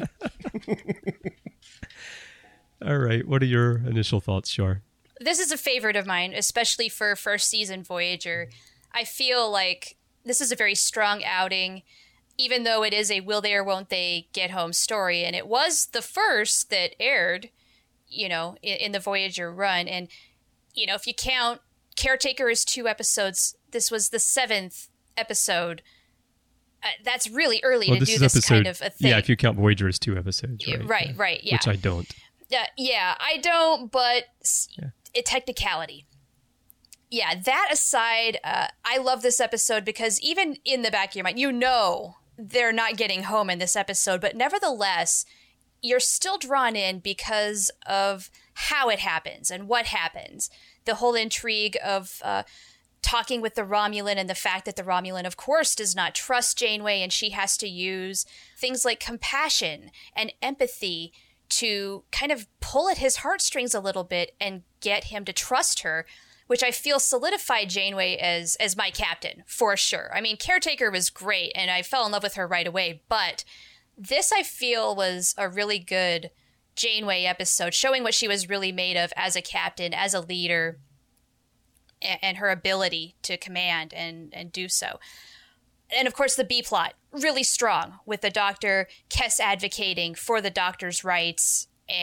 All right. What are your initial thoughts, Shar? This is a favorite of mine, especially for first season Voyager. I feel like this is a very strong outing, even though it is a will they or won't they get home story. And it was the first that aired, you know, in, in the Voyager run. And, you know, if you count Caretaker is two episodes, this was the seventh episode. Uh, that's really early Well, to this do is this episode. kind of a thing. Yeah, if you count Voyager as two episodes, Yeah, right? right, Yeah. right, yeah. Which I don't. Uh, yeah, I don't, but s a technicality. Yeah, that aside, uh, I love this episode because even in the back of your mind, you know they're not getting home in this episode, but nevertheless, you're still drawn in because of how it happens and what happens. The whole intrigue of uh, talking with the Romulan and the fact that the Romulan, of course, does not trust Janeway, and she has to use things like compassion and empathy to kind of pull at his heartstrings a little bit and get him to trust her, which I feel solidified Janeway as as my captain, for sure. I mean, Caretaker was great, and I fell in love with her right away, but this, I feel, was a really good Janeway episode, showing what she was really made of as a captain, as a leader, and, and her ability to command and, and do so. And of course, the B-plot, really strong, with the Doctor, Kes advocating for the Doctor's rights and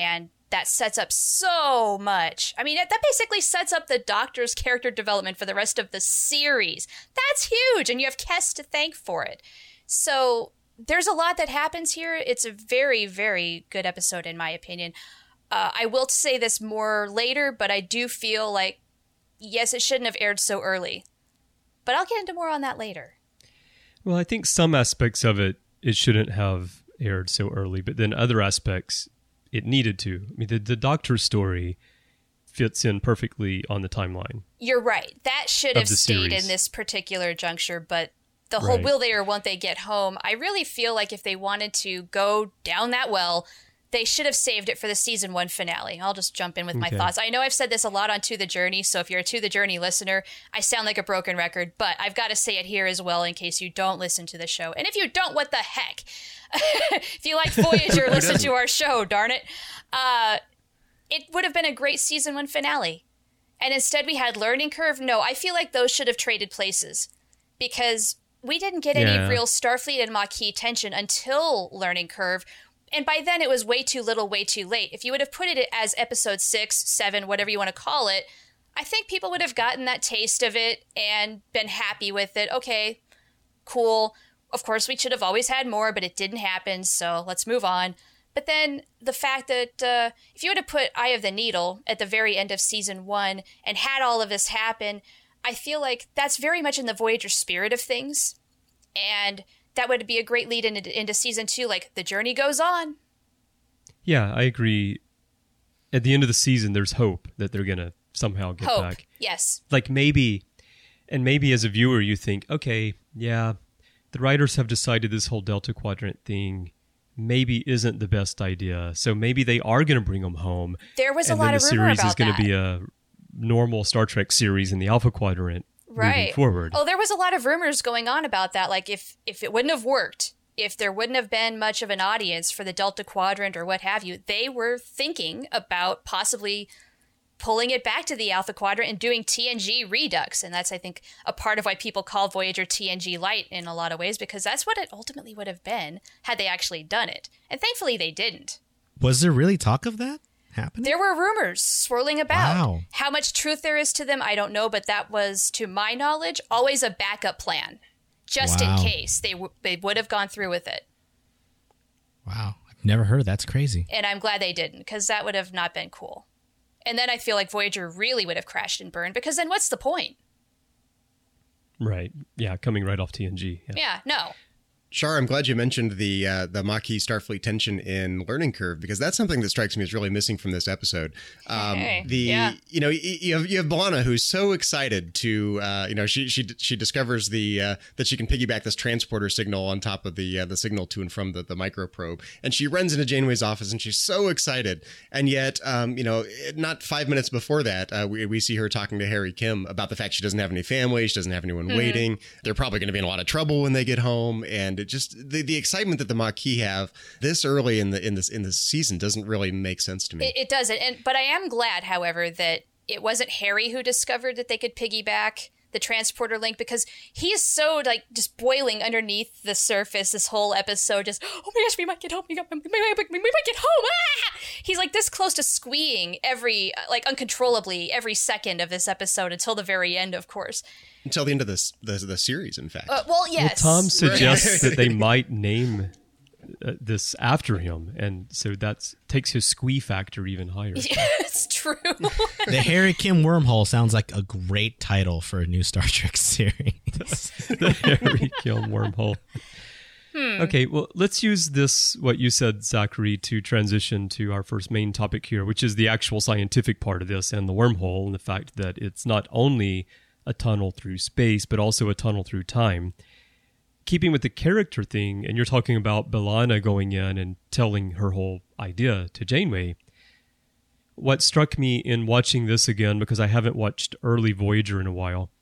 that sets up so much. I mean, that basically sets up the Doctor's character development for the rest of the series. That's huge, and you have Kes to thank for it. So there's a lot that happens here. It's a very, very good episode, in my opinion. Uh, I will say this more later, but I do feel like, yes, it shouldn't have aired so early. But I'll get into more on that later. Well, I think some aspects of it, it shouldn't have aired so early, but then other aspects, it needed to. I mean, the, the Doctor's story fits in perfectly on the timeline. You're right. That should have stayed series. in this particular juncture, but the whole Right. will they or won't they get home, I really feel like if they wanted to go down that well, they should have saved it for the season one finale. I'll just jump in with my Okay. thoughts. I know I've said this a lot on To the Journey, so if you're a To the Journey listener, I sound like a broken record, but I've got to say it here as well in case you don't listen to the show. And if you don't, what the heck? If you like Voyager, listen to our show, darn it. Uh, it would have been a great season one finale. And instead we had Learning Curve. No, I feel like those should have traded places because we didn't get any Yeah. real Starfleet and Maquis tension until Learning Curve. And by then it was way too little, way too late. If you would have put it as episode six, seven, whatever you want to call it, I think people would have gotten that taste of it and been happy with it. Okay, cool. Of course, we should have always had more, but it didn't happen, so let's move on. But then the fact that uh, if you would have put Eye of the Needle at the very end of season one and had all of this happen, I feel like that's very much in the Voyager spirit of things. And that would be a great lead into, into season two, like the journey goes on. Yeah, I agree. At the end of the season, there's hope that they're going to somehow get Hope, back. yes. Like maybe, and maybe as a viewer, you think, okay, yeah, the writers have decided this whole Delta Quadrant thing maybe isn't the best idea. So maybe they are going to bring them home. There was a and lot then of the rumor series about is going that. to be a normal Star Trek series in the Alpha Quadrant moving Right. forward. Oh, there was a lot of rumors going on about that. Like if if it wouldn't have worked, if there wouldn't have been much of an audience for the Delta Quadrant or what have you, they were thinking about possibly pulling it back to the Alpha Quadrant and doing T N G redux. And that's, I think, a part of why people call Voyager T N G Light in a lot of ways, because that's what it ultimately would have been had they actually done it. And thankfully they didn't. Was there really talk of that happening? There were rumors swirling about. Wow. How much truth there is to them, I don't know, but that was, to my knowledge, always a backup plan, just Wow. in case they w- they would have gone through with it. Wow. I've never heard of that. That's crazy. And I'm glad they didn't, because that would have not been cool. And then I feel like Voyager really would have crashed and burned, because then what's the point? Right. Yeah, coming right off T N G. Yeah. Yeah, no. Shar, I'm glad you mentioned the uh, the Maquis Starfleet tension in Learning Curve, because that's something that strikes me as really missing from this episode. Um, Hey, the yeah. you know y- you have, you have B'Elanna, who's so excited to uh, you know she she she discovers the uh, that she can piggyback this transporter signal on top of the uh, the signal to and from the the microprobe, and she runs into Janeway's office and she's so excited, and yet um, you know not five minutes before that uh, we we see her talking to Harry Kim about the fact she doesn't have any family, she doesn't have anyone Mm-hmm. waiting. They're probably going to be in a lot of trouble when they get home, and it just the, the excitement that the Maquis have this early in the in this in this season doesn't really make sense to me. It, it doesn't. And but I am glad, however, that it wasn't Harry who discovered that they could piggyback the transporter link, because he is so like just boiling underneath the surface this whole episode. Just, oh my gosh, we might get home. We, got, we, might, we might get home. Ah! He's like this close to squeeing every, like uncontrollably every second of this episode until the very end, of course. Until the end of this the, the series, in fact. Uh, well, yes. Well, Tom suggests that they might name uh, this after him, and so that takes his squee factor even higher. It's true. The Harry Kim wormhole sounds like a great title for a new Star Trek series. The Harry Kim wormhole. Okay, well, let's use this, what you said, Zachary, to transition to our first main topic here, which is the actual scientific part of this and the wormhole, and the fact that it's not only a tunnel through space, but also a tunnel through time. Keeping with the character thing, and you're talking about B'Elanna going in and telling her whole idea to Janeway, what struck me in watching this again, because I haven't watched early Voyager in a while,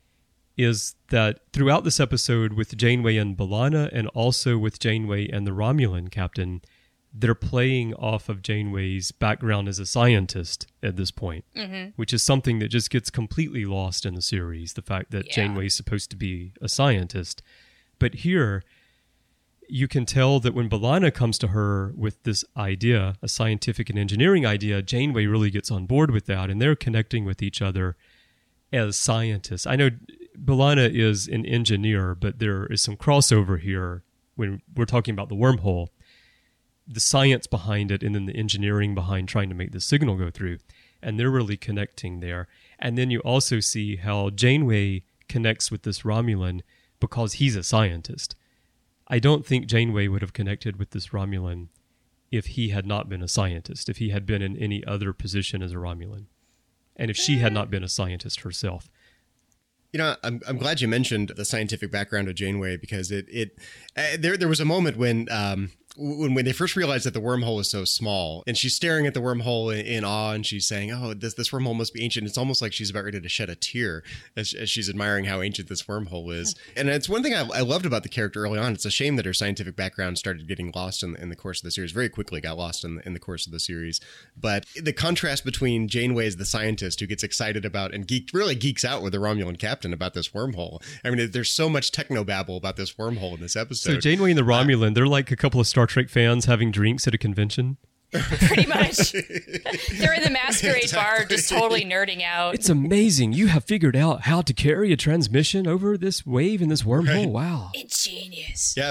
is that throughout this episode with Janeway and B'Elanna, and also with Janeway and the Romulan captain, they're playing off of Janeway's background as a scientist at this point, mm-hmm. which is something that just gets completely lost in the series, the fact that Yeah. Janeway's supposed to be a scientist. But here, you can tell that when B'Elanna comes to her with this idea, a scientific and engineering idea, Janeway really gets on board with that, and they're connecting with each other as scientists. I know B'Elanna is an engineer, but there is some crossover here when we're talking about the wormhole, the science behind it, and then the engineering behind trying to make the signal go through. And they're really connecting there. And then you also see how Janeway connects with this Romulan because he's a scientist. I don't think Janeway would have connected with this Romulan if he had not been a scientist, if he had been in any other position as a Romulan, and if she had not been a scientist herself. You know, I'm I'm glad you mentioned the scientific background of Janeway, because it it uh, there there was a moment when um when when they first realized that the wormhole is so small, and she's staring at the wormhole in, in awe, and she's saying, "Oh, this this wormhole must be ancient." It's almost like she's about ready to shed a tear as, as she's admiring how ancient this wormhole is. And it's one thing I, I loved about the character early on. It's a shame that her scientific background started getting lost in, in the course of the series. Very quickly got lost in the, in the course of the series. But the contrast between Janeway as the scientist who gets excited about and geek, really geeks out with the Romulan captain about this wormhole. I mean, there's so much technobabble about this wormhole in this episode. So Janeway and the Romulan, they're like a couple of Star Trek fans having drinks at a convention. Pretty much. They're in the masquerade exactly. bar just totally nerding out. It's amazing. You have figured out how to carry a transmission over this wave in this wormhole. Right. Wow. It's genius. Yeah.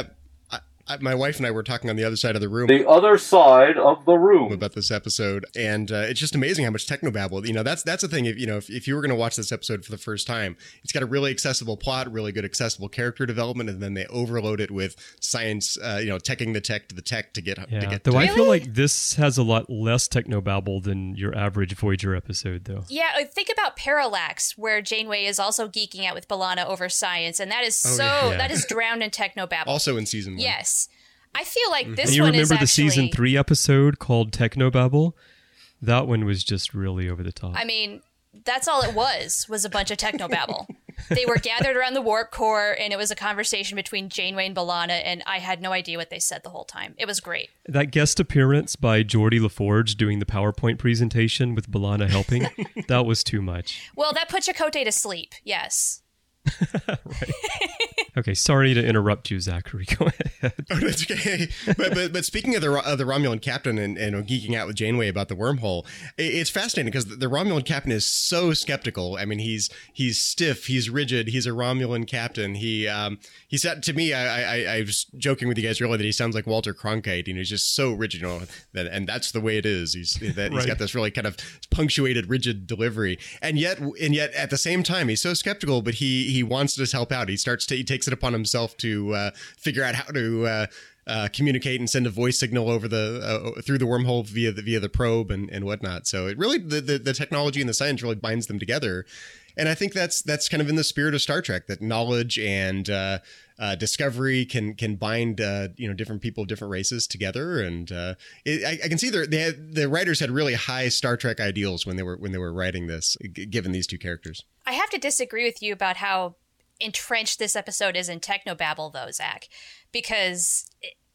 I, my wife and I were talking on the other side of the room. The other side of the room. About this episode. And uh, it's just amazing how much technobabble. You know, that's that's the thing. If, you know, if, if you were going to watch this episode for the first time, it's got a really accessible plot, really good accessible character development, and then they overload it with science, uh, you know, teching the tech to the tech to get yeah, to get Though to I really? feel like this has a lot less technobabble than your average Voyager episode, though. Yeah, think about Parallax, where Janeway is also geeking out with B'Elanna over science, and that is Oh, so, yeah. that is drowned in technobabble. Also in season one. Yes. I feel like this And you one remember is the actually... season three episode called Technobabble? That one was just really over the top. I mean, that's all it was, was a bunch of technobabble. They were gathered around the warp core, and it was a conversation between Janeway and B'Elanna, and I had no idea what they said the whole time. It was great. That guest appearance by Geordie LaForge doing the PowerPoint presentation with B'Elanna helping, that was too much. Well, that put Chakotay to sleep, yes. Right. Okay, sorry to interrupt you, Zachary. Go ahead. Oh, that's okay. But but but speaking of the of the Romulan captain and, and geeking out with Janeway about the wormhole, it's fascinating because the Romulan captain is so skeptical. I mean, he's he's stiff, he's rigid, he's a Romulan captain. He um he said to me, I I I was joking with you guys earlier that he sounds like Walter Cronkite, and he's just so rigid, you know, that and that's the way it is. He's that he's Right. got this really kind of punctuated, rigid delivery, and yet and yet at the same time he's so skeptical, but he he wants to just help out. He starts to he takes it upon himself to uh, figure out how to uh, uh, communicate and send a voice signal over the uh, through the wormhole via the via the probe and, and whatnot. So it really the, the the technology and the science really binds them together, and I think that's that's kind of in the spirit of Star Trek, that knowledge and uh, uh, discovery can can bind uh, you know different people of different races together. And uh, it, I, I can see they they had, the writers had really high Star Trek ideals when they were when they were writing this, g- given these two characters. I have to disagree with you about how entrenched this episode is in technobabble, though, Zach, because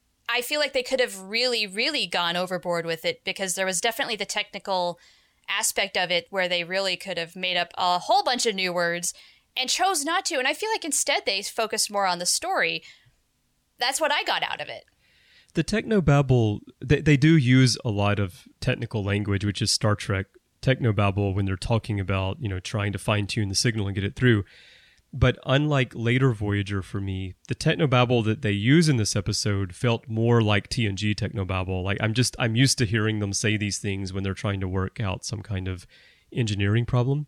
I feel like they could have really, really gone overboard with it, because there was definitely the technical aspect of it where they really could have made up a whole bunch of new words and chose not to. And I feel like instead they focused more on the story. That's what I got out of it. The technobabble, they, they do use a lot of technical language, which is Star Trek technobabble, when they're talking about, you know, trying to fine-tune the signal and get it through. But unlike later Voyager for me, the technobabble that they use in this episode felt more like T N G technobabble. Like I'm just, I'm used to hearing them say these things when they're trying to work out some kind of engineering problem.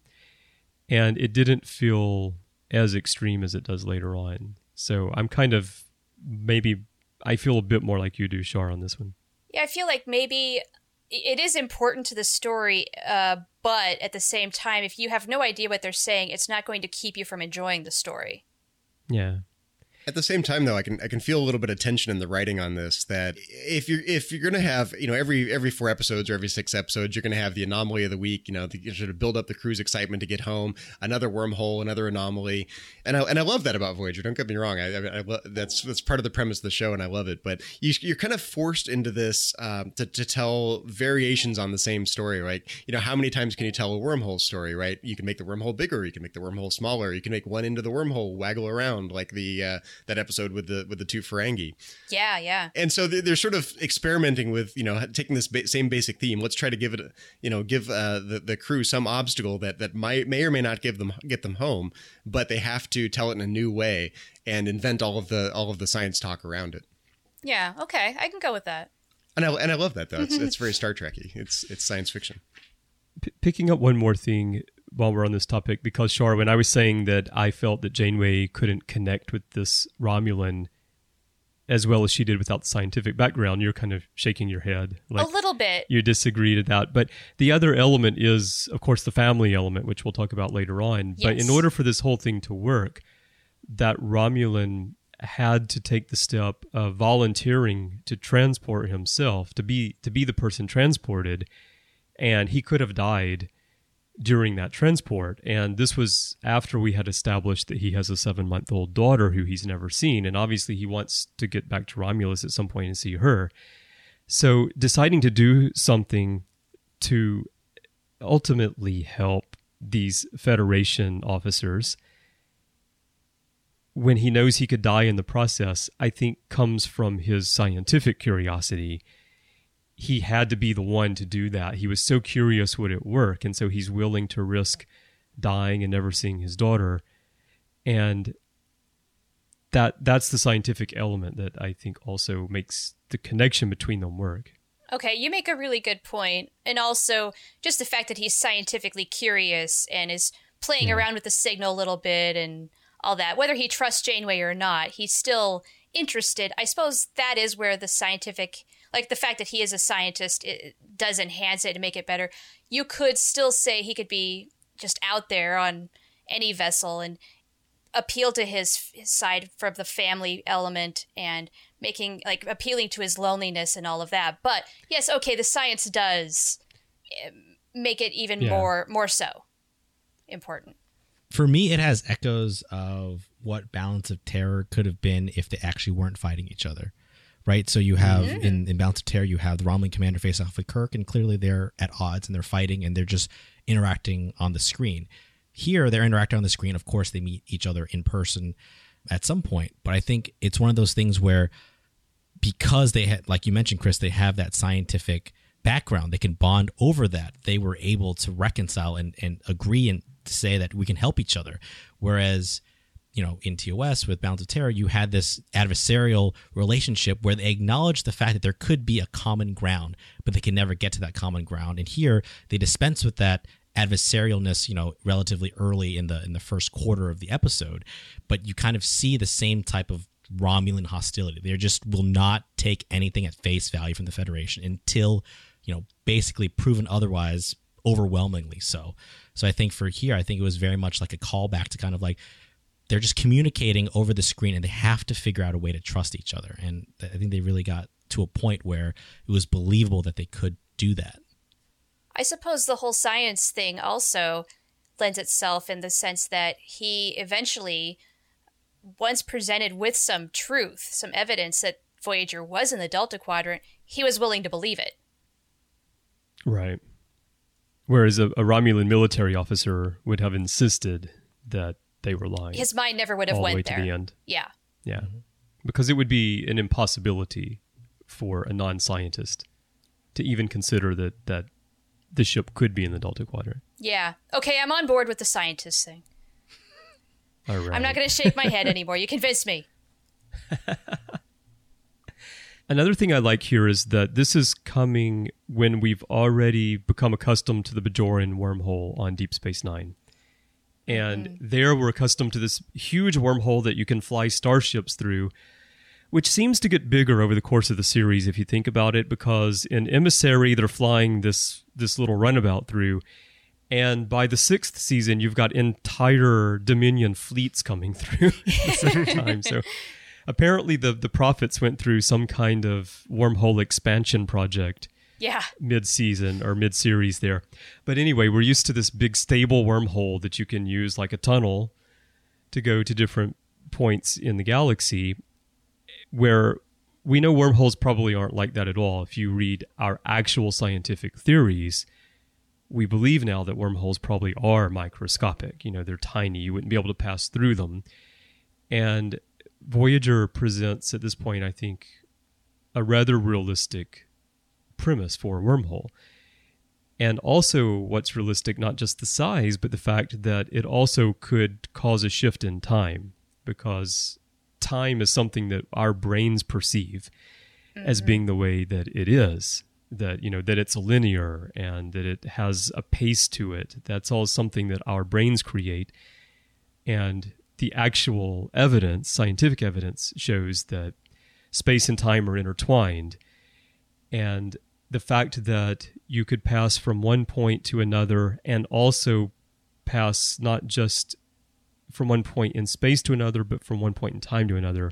And it didn't feel as extreme as it does later on. So I'm kind of, maybe, I feel a bit more like you do, Shar, on this one. Yeah, I feel like maybe it is important to the story, uh, but at the same time, if you have no idea what they're saying, it's not going to keep you from enjoying the story. Yeah. At the same time, though, I can I can feel a little bit of tension in the writing on this. That if you're if you're going to have, you know, every every four episodes or every six episodes, you're going to have the anomaly of the week. You know, the, you sort of build up the crew's excitement to get home. Another wormhole, another anomaly, and I and I love that about Voyager. Don't get me wrong. I, I, I lo- that's that's part of the premise of the show, and I love it. But you, you're kind of forced into this um, to to tell variations on the same story, right? You know, how many times can you tell a wormhole story, right? You can make the wormhole bigger, you can make the wormhole smaller, you can make one end of the wormhole waggle around, like the uh, that episode with the with the two Ferengi. Yeah, yeah. And so they're, they're sort of experimenting with, you know, taking this ba- same basic theme. Let's try to give it, a, you know, give uh, the the crew some obstacle that that might may or may not give them get them home, but they have to tell it in a new way and invent all of the all of the science talk around it. Yeah. Okay, I can go with that. And I and I love that though. It's it's very Star Trek-y. It's it's science fiction. P- picking up one more thing while we're on this topic, because Shar, when I was saying that I felt that Janeway couldn't connect with this Romulan as well as she did without the scientific background, you're kind of shaking your head. Like a little bit. You disagree to that. But the other element is, of course, the family element, which we'll talk about later on. Yes. But in order for this whole thing to work, that Romulan had to take the step of volunteering to transport himself, to be to be the person transported, and he could have died during that transport. And this was after we had established that he has a seven-month-old daughter who he's never seen, and obviously he wants to get back to Romulus at some point and see her. So deciding to do something to ultimately help these Federation officers when he knows he could die in the process, I think comes from his scientific curiosity. He had to be the one to do that. He was so curious would it work, and so he's willing to risk dying and never seeing his daughter. And that that's the scientific element that I think also makes the connection between them work. Okay, you make a really good point. And also just the fact that he's scientifically curious and is playing Yeah. around with the signal a little bit and all that. Whether he trusts Janeway or not, he's still interested. I suppose that is where the scientific, like the fact that he is a scientist, it does enhance it and make it better. You could still say he could be just out there on any vessel and appeal to his, his side from the family element and making, like, appealing to his loneliness and all of that. But yes, okay, the science does um, make it even Yeah. more more so important. For me, it has echoes of what Balance of Terror could have been if they actually weren't fighting each other, right? So you have, Mm-hmm. in, in Balance of Terror, you have the Romulan commander face off with Kirk, and clearly they're at odds, and they're fighting, and they're just interacting on the screen. Here, they're interacting on the screen. Of course, they meet each other in person at some point, but I think it's one of those things where, because they had, like you mentioned, Chris, they have that scientific background, they can bond over that. They were able to reconcile and, and agree and to say that we can help each other. Whereas, you know, in T O S with Balance of Terror, you had this adversarial relationship where they acknowledged the fact that there could be a common ground, but they can never get to that common ground. And here they dispense with that adversarialness, you know, relatively early in the in the first quarter of the episode. But you kind of see the same type of Romulan hostility. They just will not take anything at face value from the Federation until, you know, basically proven otherwise, overwhelmingly so. So I think for here, I think it was very much like a callback to kind of like, they're just communicating over the screen and they have to figure out a way to trust each other. And I think they really got to a point where it was believable that they could do that. I suppose the whole science thing also lends itself in the sense that he eventually, once presented with some truth, some evidence that Voyager was in the Delta Quadrant, he was willing to believe it. Right. Whereas a, a Romulan military officer would have insisted that they were lying. His mind never would have all the way went to there. the end. Yeah. Yeah. Because it would be an impossibility for a non-scientist to even consider that, that the ship could be in the Delta Quadrant. Yeah. Okay, I'm on board with the scientist thing. All right. I'm not going to shake my head anymore. You convinced me. Another thing I like here is that this is coming when we've already become accustomed to the Bajoran wormhole on Deep Space Nine. And mm-hmm. there we're accustomed to this huge wormhole that you can fly starships through, which seems to get bigger over the course of the series if you think about it, because in Emissary they're flying this this little runabout through, and by the sixth season you've got entire Dominion fleets coming through at the same time. So apparently the, the Prophets went through some kind of wormhole expansion project yeah. mid-season or mid-series there. But anyway, we're used to this big stable wormhole that you can use like a tunnel to go to different points in the galaxy, where we know wormholes probably aren't like that at all. If you read our actual scientific theories, we believe now that wormholes probably are microscopic. You know, they're tiny. You wouldn't be able to pass through them. And Voyager presents at this point, I think, a rather realistic premise for a wormhole. And also what's realistic, not just the size, but the fact that it also could cause a shift in time, because time is something that our brains perceive mm-hmm. as being the way that it is, that, you know, that it's linear and that it has a pace to it. That's all something that our brains create. And the actual evidence, scientific evidence, shows that space and time are intertwined. And the fact that you could pass from one point to another and also pass not just from one point in space to another, but from one point in time to another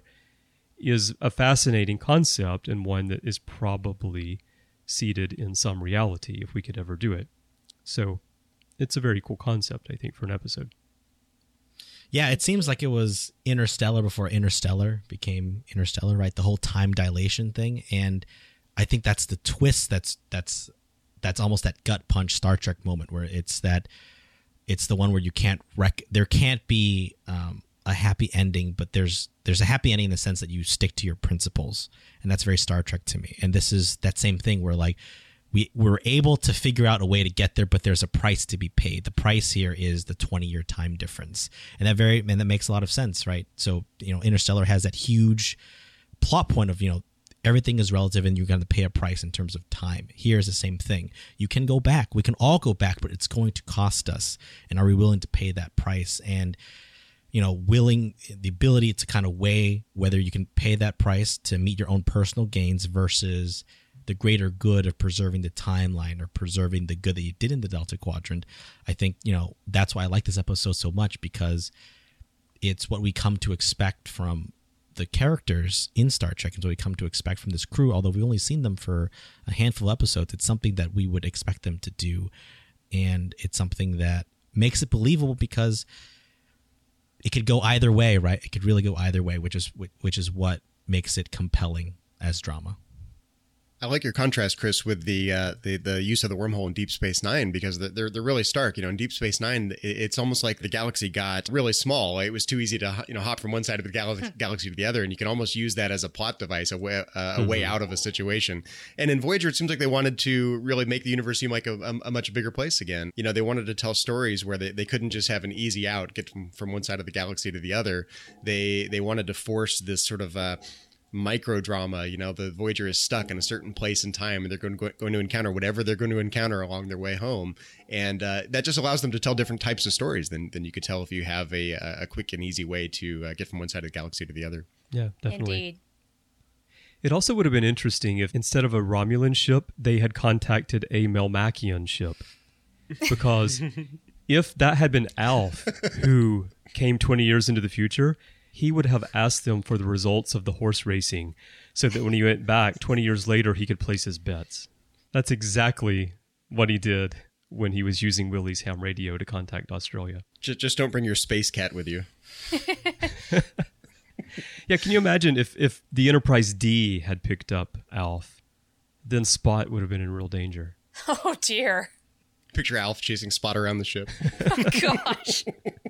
is a fascinating concept, and one that is probably seated in some reality if we could ever do it. So it's a very cool concept, I think, for an episode. Yeah, it seems like it was Interstellar before Interstellar became Interstellar, right? The whole time dilation thing. And I think that's the twist that's that's that's almost that gut punch Star Trek moment where it's that it's the one where you can't rec- there can't be um, a happy ending, but there's there's a happy ending in the sense that you stick to your principles, and that's very Star Trek to me. And this is that same thing where like we we're able to figure out a way to get there, but there's a price to be paid. The price here is the twenty year time difference, and that very and that makes a lot of sense, right? So you know, Interstellar has that huge plot point of you know. Everything is relative and you're going to pay a price in terms of time. Here's the same thing. You can go back. We can all go back, but it's going to cost us. And are we willing to pay that price? And, you know, willing, the ability to kind of weigh whether you can pay that price to meet your own personal gains versus the greater good of preserving the timeline or preserving the good that you did in the Delta Quadrant. I think, you know, that's why I like this episode so much, because it's what we come to expect from the characters in Star Trek, and what we come to expect from this crew. Although we've only seen them for a handful of episodes, it's something that we would expect them to do, and it's something that makes it believable because it could go either way, right? It could really go either way, which is which is what makes it compelling as drama. I like your contrast, Chris, with the uh, the the use of the wormhole in Deep Space Nine, because they're they're really stark. You know, in Deep Space Nine, it's almost like the galaxy got really small. It was too easy to you know hop from one side of the gal- galaxy to the other, and you can almost use that as a plot device, a way uh, a mm-hmm. way out of a situation. And in Voyager, it seems like they wanted to really make the universe seem like a, a, a much bigger place again. You know, they wanted to tell stories where they, they couldn't just have an easy out, get from, from one side of the galaxy to the other. They they wanted to force this sort of uh, micro drama. You know, the Voyager is stuck in a certain place in time, and they're going to, going to encounter whatever they're going to encounter along their way home, and uh, that just allows them to tell different types of stories than, than you could tell if you have a, a quick and easy way to uh, get from one side of the galaxy to the other. Yeah, definitely. Indeed. It also would have been interesting if instead of a Romulan ship, they had contacted a Melmacian ship, because if that had been Alf who came twenty years into the future, he would have asked them for the results of the horse racing so that when he went back twenty years later, he could place his bets. That's exactly what he did when he was using Willie's ham radio to contact Australia. Just, just don't bring your space cat with you. Yeah, can you imagine if, if the Enterprise D had picked up Alf, then Spot would have been in real danger. Oh, dear. Picture Alf chasing Spot around the ship. Oh, gosh.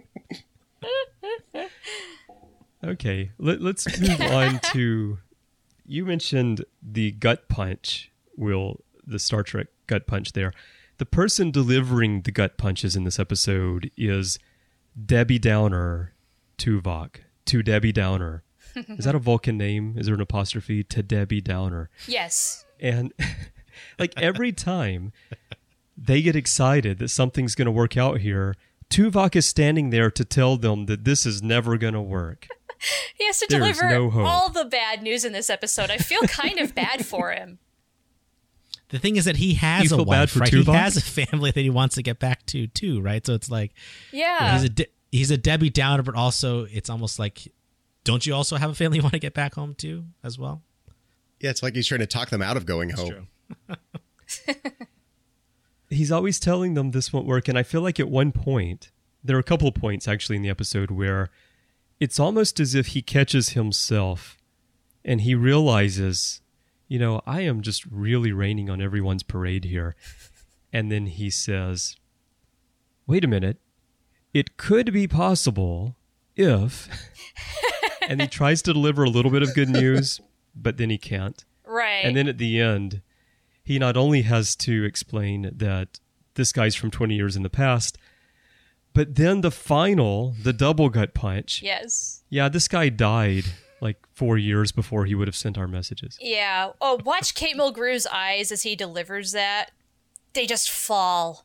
Okay, Let, let's move on to, you mentioned the gut punch, Will, the Star Trek gut punch there. The person delivering the gut punches in this episode is Debbie Downer Tuvok. To Debbie Downer. Is that a Vulcan name? Is there an apostrophe? To Debbie Downer. Yes. And like every time they get excited that something's going to work out here, Tuvok is standing there to tell them that this is never going to work. He has to There's deliver no hope. all the bad news in this episode. I feel kind of bad for him. The thing is that he has You a feel bad wife, for right? Tuvok? He has a family that he wants to get back to too, right? So it's like, Yeah. he's a De- he's a Debbie Downer, but also it's almost like, don't you also have a family you want to get back home to as well? Yeah, it's like he's trying to talk them out of going That's home. true. He's always telling them this won't work, and I feel like at one point, there are a couple of points actually in the episode where it's almost as if he catches himself and he realizes, you know, I am just really raining on everyone's parade here. And then he says, wait a minute, it could be possible if... and he tries to deliver a little bit of good news, but then he can't. Right. And then at the end, he not only has to explain that this guy's from twenty years in the past, but then the final, the double gut punch. Yes. Yeah, this guy died like four years before he would have sent our messages. Yeah. Oh, watch Kate Mulgrew's eyes as he delivers that. They just fall.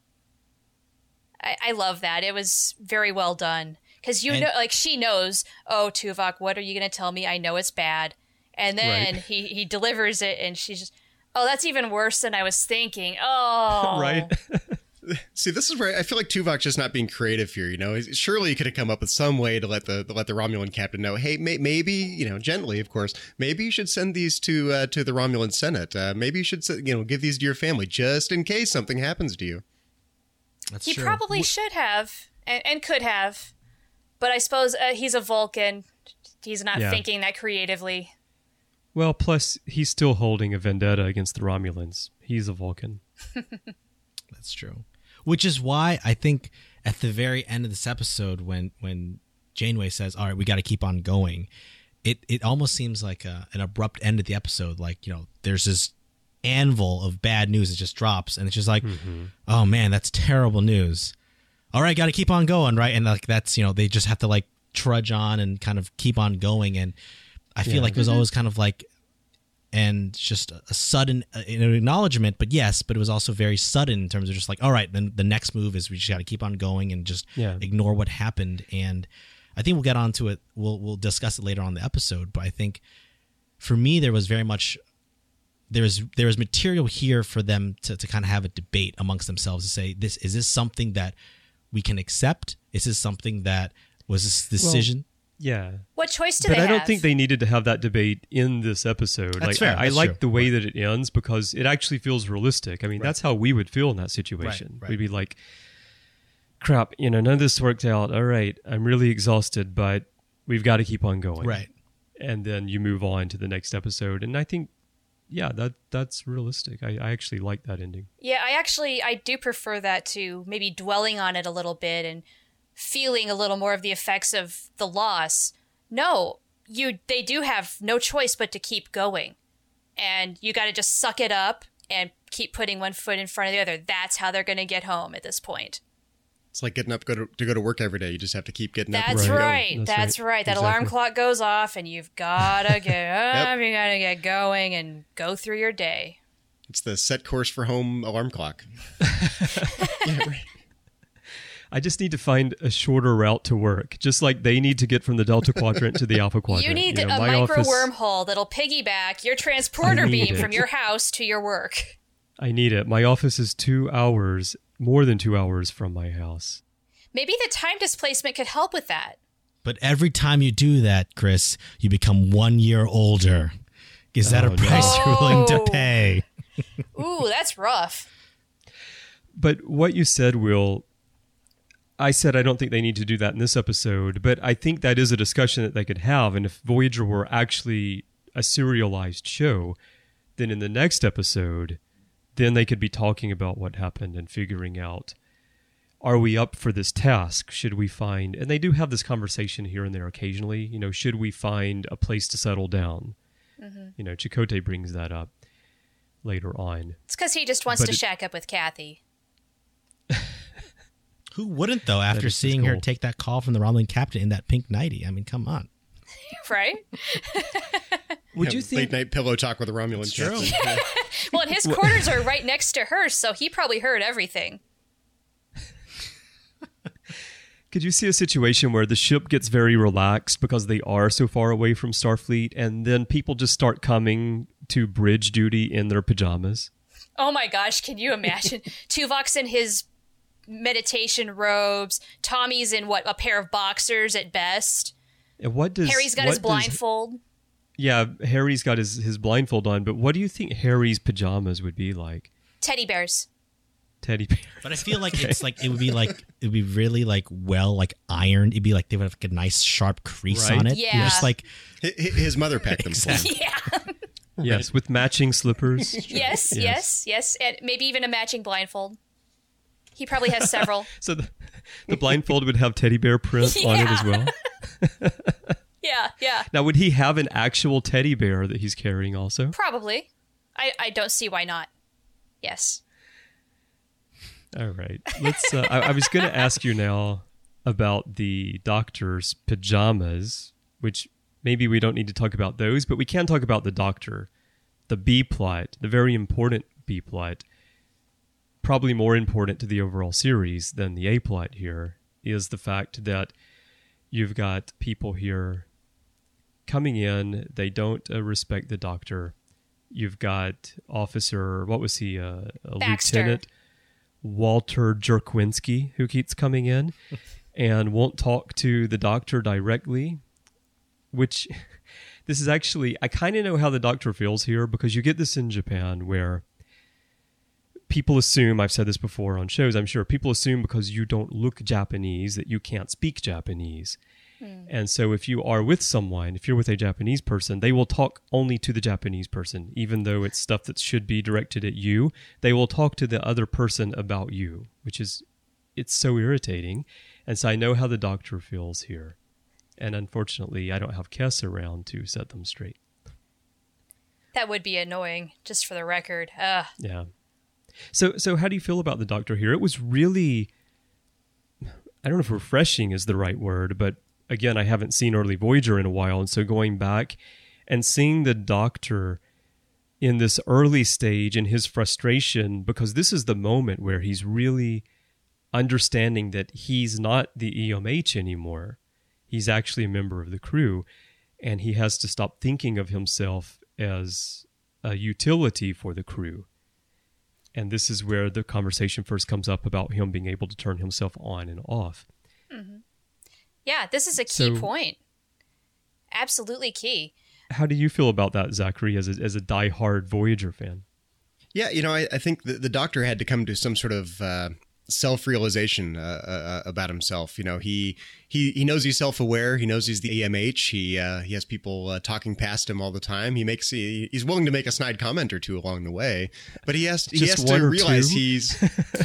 I, I love that. It was very well done. Because you And- know, like she knows, oh, Tuvok, what are you going to tell me? I know it's bad. And then Right. he, he delivers it and she's just, oh, that's even worse than I was thinking. Oh. Right? See, this is where I feel like Tuvok's just not being creative here. You know, surely he could have come up with some way to let the to let the Romulan captain know, hey, may, maybe you know, gently, of course, maybe you should send these to uh, to the Romulan Senate. Uh, maybe you should, you know, give these to your family just in case something happens to you. That's He true. probably should have and, and could have. But I suppose uh, he's a Vulcan. He's not Yeah. thinking that creatively. Well, plus, he's still holding a vendetta against the Romulans. He's a Vulcan. That's true. Which is why I think at the very end of this episode, when when Janeway says, "All right, we got to keep on going," it it almost seems like a, an abrupt end of the episode. Like, you know, there's this anvil of bad news that just drops, and it's just like, oh man, that's terrible news. All right, got to keep on going, right? And like that's, you know, they just have to like trudge on and kind of keep on going. And I feel Yeah. like it was always kind of like, and just a sudden uh, an acknowledgement, but yes, but it was also very sudden in terms of just like, all right, then the next move is we just got to keep on going and just Yeah. ignore what happened. And I think we'll get onto it. We'll we'll discuss it later on in the episode. But I think for me, there was very much there was there was material here for them to to kind of have a debate amongst themselves to say, this is this something that we can accept? Is this something that was this decision? Yeah. What choice do But they I have? don't think they needed to have that debate in this episode. That's like, fair, I, I that's like true. the way that it ends because it actually feels realistic. I mean, that's how we would feel in that situation. Right, right. We'd be like, crap, you know, none of this worked out. All right, I'm really exhausted, but we've got to keep on going. Right. And then you move on to the next episode. And I think, yeah, that that's realistic. I, I actually like that ending. Yeah, I actually I do prefer that to maybe dwelling on it a little bit and feeling a little more of the effects of the loss. No, you they do have no choice but to keep going. And you got to just suck it up and keep putting one foot in front of the other. That's how they're going to get home at this point. It's like getting up to go to, to go to work every day. You just have to keep getting up. That's and right. going. That's That's, right. right. That alarm Exactly. clock goes off and you've got to get up, you got to get going and go through your day. It's the set course for home alarm clock. Yeah, right. I just need to find a shorter route to work, just like they need to get from the Delta Quadrant to the Alpha Quadrant. You need know, a my micro office- wormhole that'll piggyback your transporter I need beam it. from your house to your work. I need it. My office is two hours, more than two hours from my house. Maybe the time displacement could help with that. But every time you do that, Chris, you become one year older. Is that Oh, a no. price you're willing to Oh. pay? Ooh, that's rough. But what you said, Will, I said I don't think they need to do that in this episode, but I think that is a discussion that they could have. And if Voyager were actually a serialized show, then in the next episode, then they could be talking about what happened and figuring out, are we up for this task? Should we find, and they do have this conversation here and there occasionally, you know, should we find a place to settle down? Mm-hmm. You know, Chakotay brings that up later on. It's because he just wants But to it- shack up with Kathy. Who wouldn't, though, after is his seeing her goal. take that call from the Romulan captain in that pink nightie? I mean, come on. Right? Would Yeah, you think late night pillow talk with a Romulan true. captain? Yeah. Well, and his quarters are right next to hers, so he probably heard everything. Could you see a situation where the ship gets very relaxed because they are so far away from Starfleet, and then people just start coming to bridge duty in their pajamas? Oh my gosh, can you imagine? Tuvok's in his meditation robes. Tommy's in, what, a pair of boxers at best. And what does Harry's got what his does- blindfold. yeah, Harry's got his, his blindfold on, but what do you think Harry's pajamas would be like? Teddy bears. Teddy bear. But I feel like it's like it would be like it would be really like well like ironed. It'd be like they would have like a nice sharp crease Right? on it. Yeah. Just like Hi- hi- His mother packed them for him. Yeah. Yes, with matching slippers. Yes, yes, yes. And maybe even a matching blindfold. He probably has several. So the, the blindfold would have teddy bear print on it as well. Yeah. Yeah, yeah. Now, would he have an actual teddy bear that he's carrying also? Probably. I, I don't see why not. Yes. All right. Let's. Uh, I, I was going to ask you now about the doctor's pajamas, which maybe we don't need to talk about those, but we can talk about the doctor, the B plot, the very important B plot, probably more important to the overall series than the A plot here, is the fact that you've got people here coming in, they don't uh, respect the doctor. You've got Officer, what was he, uh, a Baxter. Lieutenant Walter Jerkwinski, who keeps coming in and won't talk to the doctor directly, which this is actually, I kind of know how the doctor feels here, because you get this in Japan where people assume, I've said this before on shows, I'm sure, people assume because you don't look Japanese that you can't speak Japanese. Hmm. And so if you are with someone, if you're with a Japanese person, they will talk only to the Japanese person, even though it's stuff that should be directed at you. They will talk to the other person about you, which is, it's so irritating. And so I know how the doctor feels here. And unfortunately, I don't have Kes around to set them straight. That would be annoying, just for the record. Ugh. Yeah. So so how do you feel about the doctor here? It was really, I don't know if refreshing is the right word, but again, I haven't seen Early Voyager in a while, and so going back and seeing the doctor in this early stage in his frustration, because this is the moment where he's really understanding that he's not the E M H anymore. He's actually a member of the crew, and he has to stop thinking of himself as a utility for the crew. And this is where the conversation first comes up about him being able to turn himself on and off. Mm-hmm. Yeah, this is a key So- point. Absolutely key. How do you feel about that, Zachary, as a, as a diehard Voyager fan? Yeah, you know, I, I think the, the doctor had to come to some sort of uh, self-realization uh, uh, about himself. You know, he he he knows he's self-aware. He knows he's the E M H. He uh, he has people uh, talking past him all the time. He makes he, he's willing to make a snide comment or two along the way, but he has he Just has one to or realize two? he's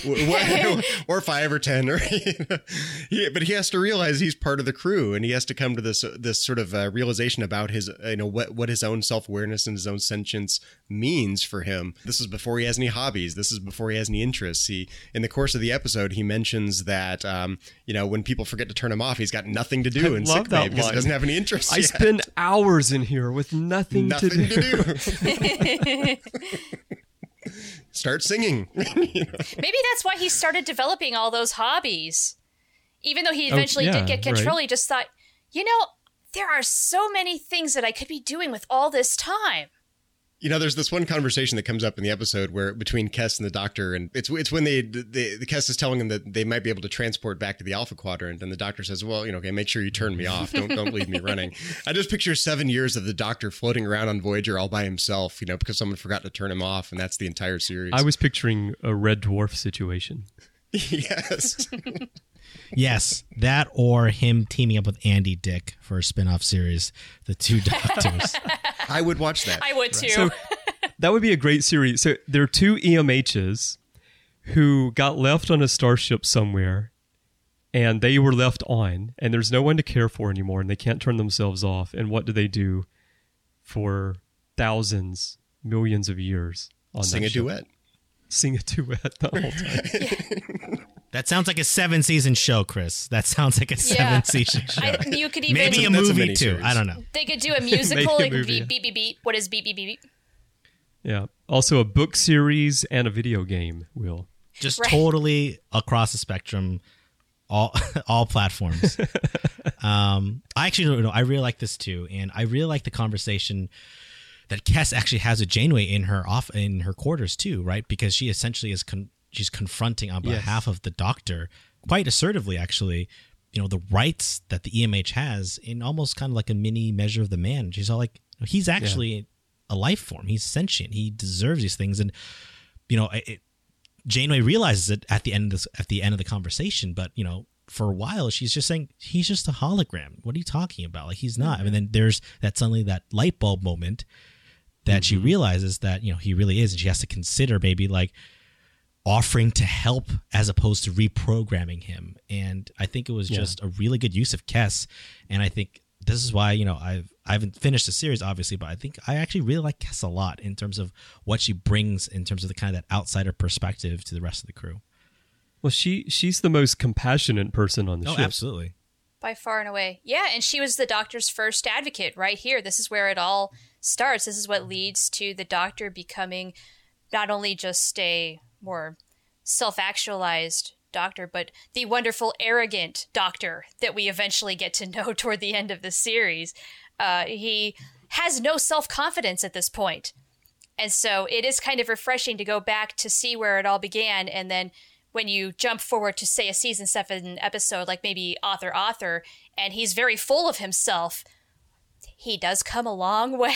or, or five or ten, or you know, he, but he has to realize he's part of the crew, and he has to come to this this sort of uh, realization about his you know what what his own self-awareness and his own sentience means for him. This is before he has any hobbies. This is before he has any interests. He in the course of the episode, he mentions that um, you know when people forget to turn him off, he's got nothing to do I in love sick bay that because line. he doesn't have any interests. I yet. spend hours in here with nothing, nothing to do. to do. Start singing. You know? Maybe that's why he started developing all those hobbies. Even though he eventually yeah, did get control, right. he just thought, you know, there are so many things that I could be doing with all this time. You know, there's this one conversation that comes up in the episode where between Kes and the doctor, and it's it's when they, they the Kes is telling him that they might be able to transport back to the Alpha Quadrant, and the doctor says, "Well, you know, okay, make sure you turn me off. Don't don't leave me running." I just picture seven years of the doctor floating around on Voyager all by himself, you know, because someone forgot to turn him off, and that's the entire series. I was picturing a Red Dwarf situation. Yes. Yes, that or him teaming up with Andy Dick for a spin-off series, The Two Doctors. I would watch that. I would too. So that would be a great series. So there are two E M Hs who got left on a starship somewhere, and they were left on, and there's no one to care for anymore, and they can't turn themselves off. And what do they do for thousands, millions of years on Sing that a ship? duet. Sing a duet the whole time. That sounds like a seven-season show, Chris. That sounds like a Yeah. seven-season show. I, you could even Maybe a That's a movie, too. miniseries. I don't know. they could do a musical. Make a It could movie, be yeah. beep beep beep. What is beep beep beep beep? Yeah. Also a book series and a video game, Will. Just Right. totally across the spectrum, all all platforms. um, I actually don't know. I really like this too, and I really like the conversation that Kes actually has with Janeway in her off in her quarters too, right? Because she essentially is con- she's confronting on Yes. behalf of the Doctor quite assertively, actually. You know, the rights that the E M H has in almost kind of like a mini measure of the man. She's all like, he's actually a life form. He's sentient. He deserves these things, and you know, it, Janeway realizes it at the end of this, at the end of the conversation, but you know, for a while she's just saying he's just a hologram. What are you talking about? Like he's not. Mm-hmm. And then there's that suddenly that light bulb moment that Mm-hmm. she realizes that you know he really is, and she has to consider maybe like offering to help as opposed to reprogramming him. And I think it was Yeah. just a really good use of Kes, and I think this is why, you know, I've I haven't finished the series obviously, but I think I actually really like Kes a lot in terms of what she brings in terms of the kind of that outsider perspective to the rest of the crew. Well, she she's the most compassionate person on the Oh, ship. absolutely. By far and away. Yeah, and she was the Doctor's first advocate right here. This is where it all starts. This is what leads to the Doctor becoming not only just a more self-actualized Doctor, but the wonderful, arrogant Doctor that we eventually get to know toward the end of the series. Uh, he has no self-confidence at this point. And so it is kind of refreshing to go back to see where it all began. And then when you jump forward to, say, a season seven episode, like maybe Author Author, and he's very full of himself, he does come a long way.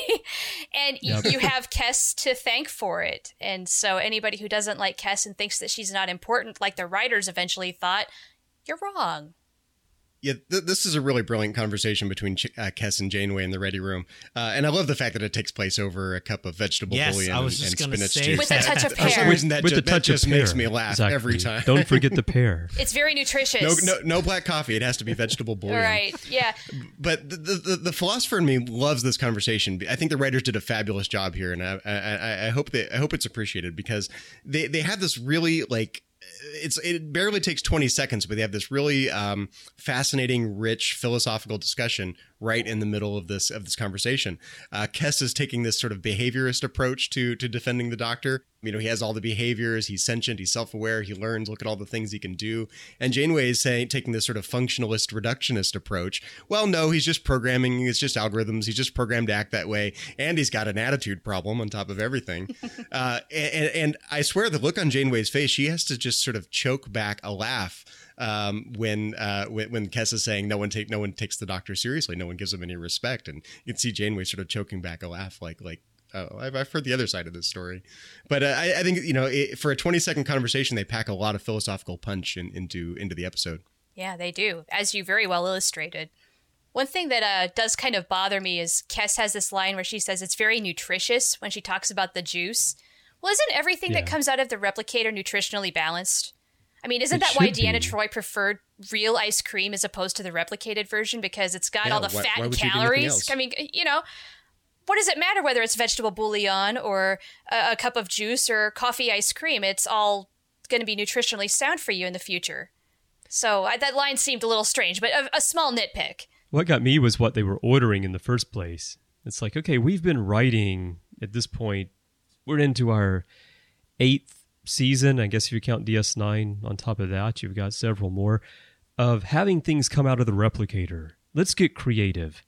And yep. you have Kes to thank for it. And so anybody who doesn't like Kes and thinks that she's not important, like the writers eventually thought, you're wrong. Yeah, th- this is a really brilliant conversation between Ch- uh, Kes and Janeway in the Ready Room. Uh, and I love the fact that it takes place over a cup of vegetable yes, bouillon I was and, just and gonna spinach say juice. With a touch of pear. For some reason, that, With ju- the touch that just of pear. makes me laugh Exactly. every time. Don't forget the pear. It's very nutritious. No, no, no black coffee. It has to be vegetable bouillon. Right, yeah. But the, the the philosopher in me loves this conversation. I think the writers did a fabulous job here, and I I, I hope that I hope it's appreciated because they they have this really like. It's it barely takes twenty seconds, but they have this really um, fascinating, rich philosophical discussion right in the middle of this of this conversation. Uh, Kes is taking this sort of behaviorist approach to to defending the Doctor. You know, he has all the behaviors. He's sentient. He's self-aware. He learns. Look at all the things he can do. And Janeway is saying, taking this sort of functionalist, reductionist approach. Well, no, he's just programming. It's just algorithms. He's just programmed to act that way. And he's got an attitude problem on top of everything. uh, and, and I swear the look on Janeway's face, she has to just sort of choke back a laugh um, when, uh, when when Kes is saying no one take no one takes the Doctor seriously. No one gives him any respect. And you can see Janeway sort of choking back a laugh like like. Oh, I've, I've heard the other side of this story, but uh, I, I think you know it, for a twenty second conversation, they pack a lot of philosophical punch in, into into the episode. Yeah, they do, as you very well illustrated. One thing that uh, does kind of bother me is Kes has this line where she says it's very nutritious when she talks about the juice. Well, isn't everything Yeah. that comes out of the replicator nutritionally balanced? I mean, isn't It that why should Deanna be. Troy preferred real ice cream as opposed to the replicated version? Because it's got Yeah, all the why- fat why and would you do anything calories. else? I mean, you know, what does it matter whether it's vegetable bouillon or a, a cup of juice or coffee ice cream? It's all going to be nutritionally sound for you in the future. So I, that line seemed a little strange, but a, a small nitpick. What got me was what they were ordering in the first place. It's like, okay, we've been writing at this point. We're into our eighth season. I guess if you count D S nine on top of that, you've got several more of having things come out of the replicator. Let's get creative.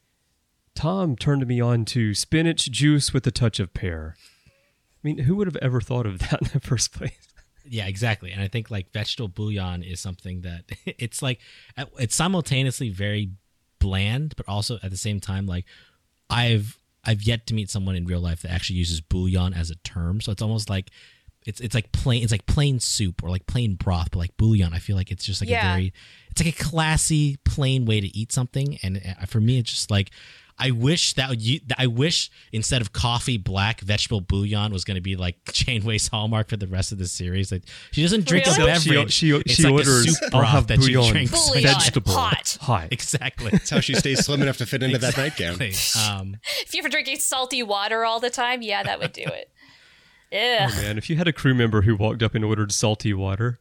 Tom turned me on to spinach juice with a touch of pear. I mean, who would have ever thought of that in the first place? Yeah, exactly. And I think like vegetable bouillon is something that it's like it's simultaneously very bland, but also at the same time, like I've I've yet to meet someone in real life that actually uses bouillon as a term. So it's almost like it's it's like plain it's like plain soup or like plain broth, but like bouillon. I feel like it's just like Yeah. a very it's like a classy, plain way to eat something. And uh, for me, it's just like. I wish that you. I wish instead of coffee, black vegetable bouillon was going to be like Janeway's hallmark for the rest of the series. Like she doesn't drink Really? a beverage. She, she, It's she like a orders, soup I'll broth have that she bouillon, drinks. Bouillon, vegetable, hot. hot. Exactly. That's how she stays slim enough to fit into that nightgown. Um, If you were drinking salty water all the time, yeah, that would do it. Oh, Ugh. man, if you had a crew member who walked up and ordered salty water,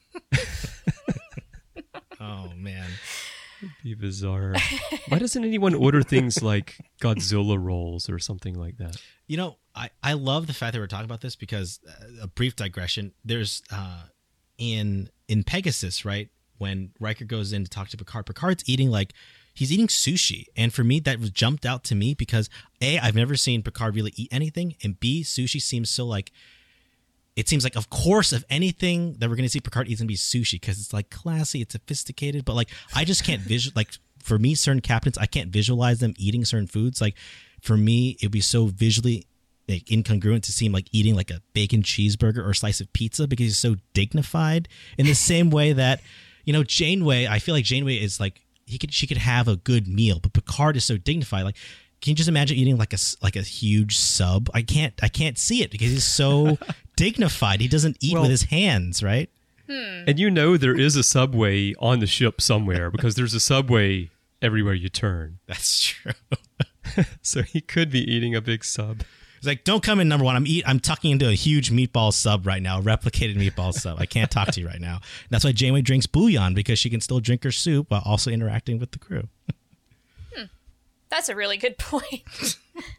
oh man. it'd be bizarre. Why doesn't anyone order things like Godzilla rolls or something like that? You know, I, I love the fact that we're talking about this because uh, a brief digression. There's uh, in in Pegasus, right? When Riker goes in to talk to Picard, Picard's eating like he's eating sushi, and for me that was jumped out to me because A, I've never seen Picard really eat anything, and B, sushi seems so like it seems like of course if anything that we're going to see Picard eats going to be sushi because it's like classy, it's sophisticated, but like I just can't visual like for me certain captains I can't visualize them eating certain foods. Like for me it'd be so visually like incongruent to see him like eating like a bacon cheeseburger or a slice of pizza because he's so dignified in the same way that you know Janeway I feel like Janeway is like he could she could have a good meal, but Picard is so dignified. Like can you just imagine eating like a like a huge sub? I can't I can't see it because he's so dignified. He doesn't eat Well- with his hands, right? And you know there is a subway on the ship somewhere because there's a subway everywhere you turn. That's true. So he could be eating a big sub. It's like, don't come in, number one. I'm eat. I'm tucking into a huge meatball sub right now, a replicated meatball sub. I can't talk to you right now. That's why Janeway drinks bouillon, because she can still drink her soup while also interacting with the crew. Hmm. That's a really good point.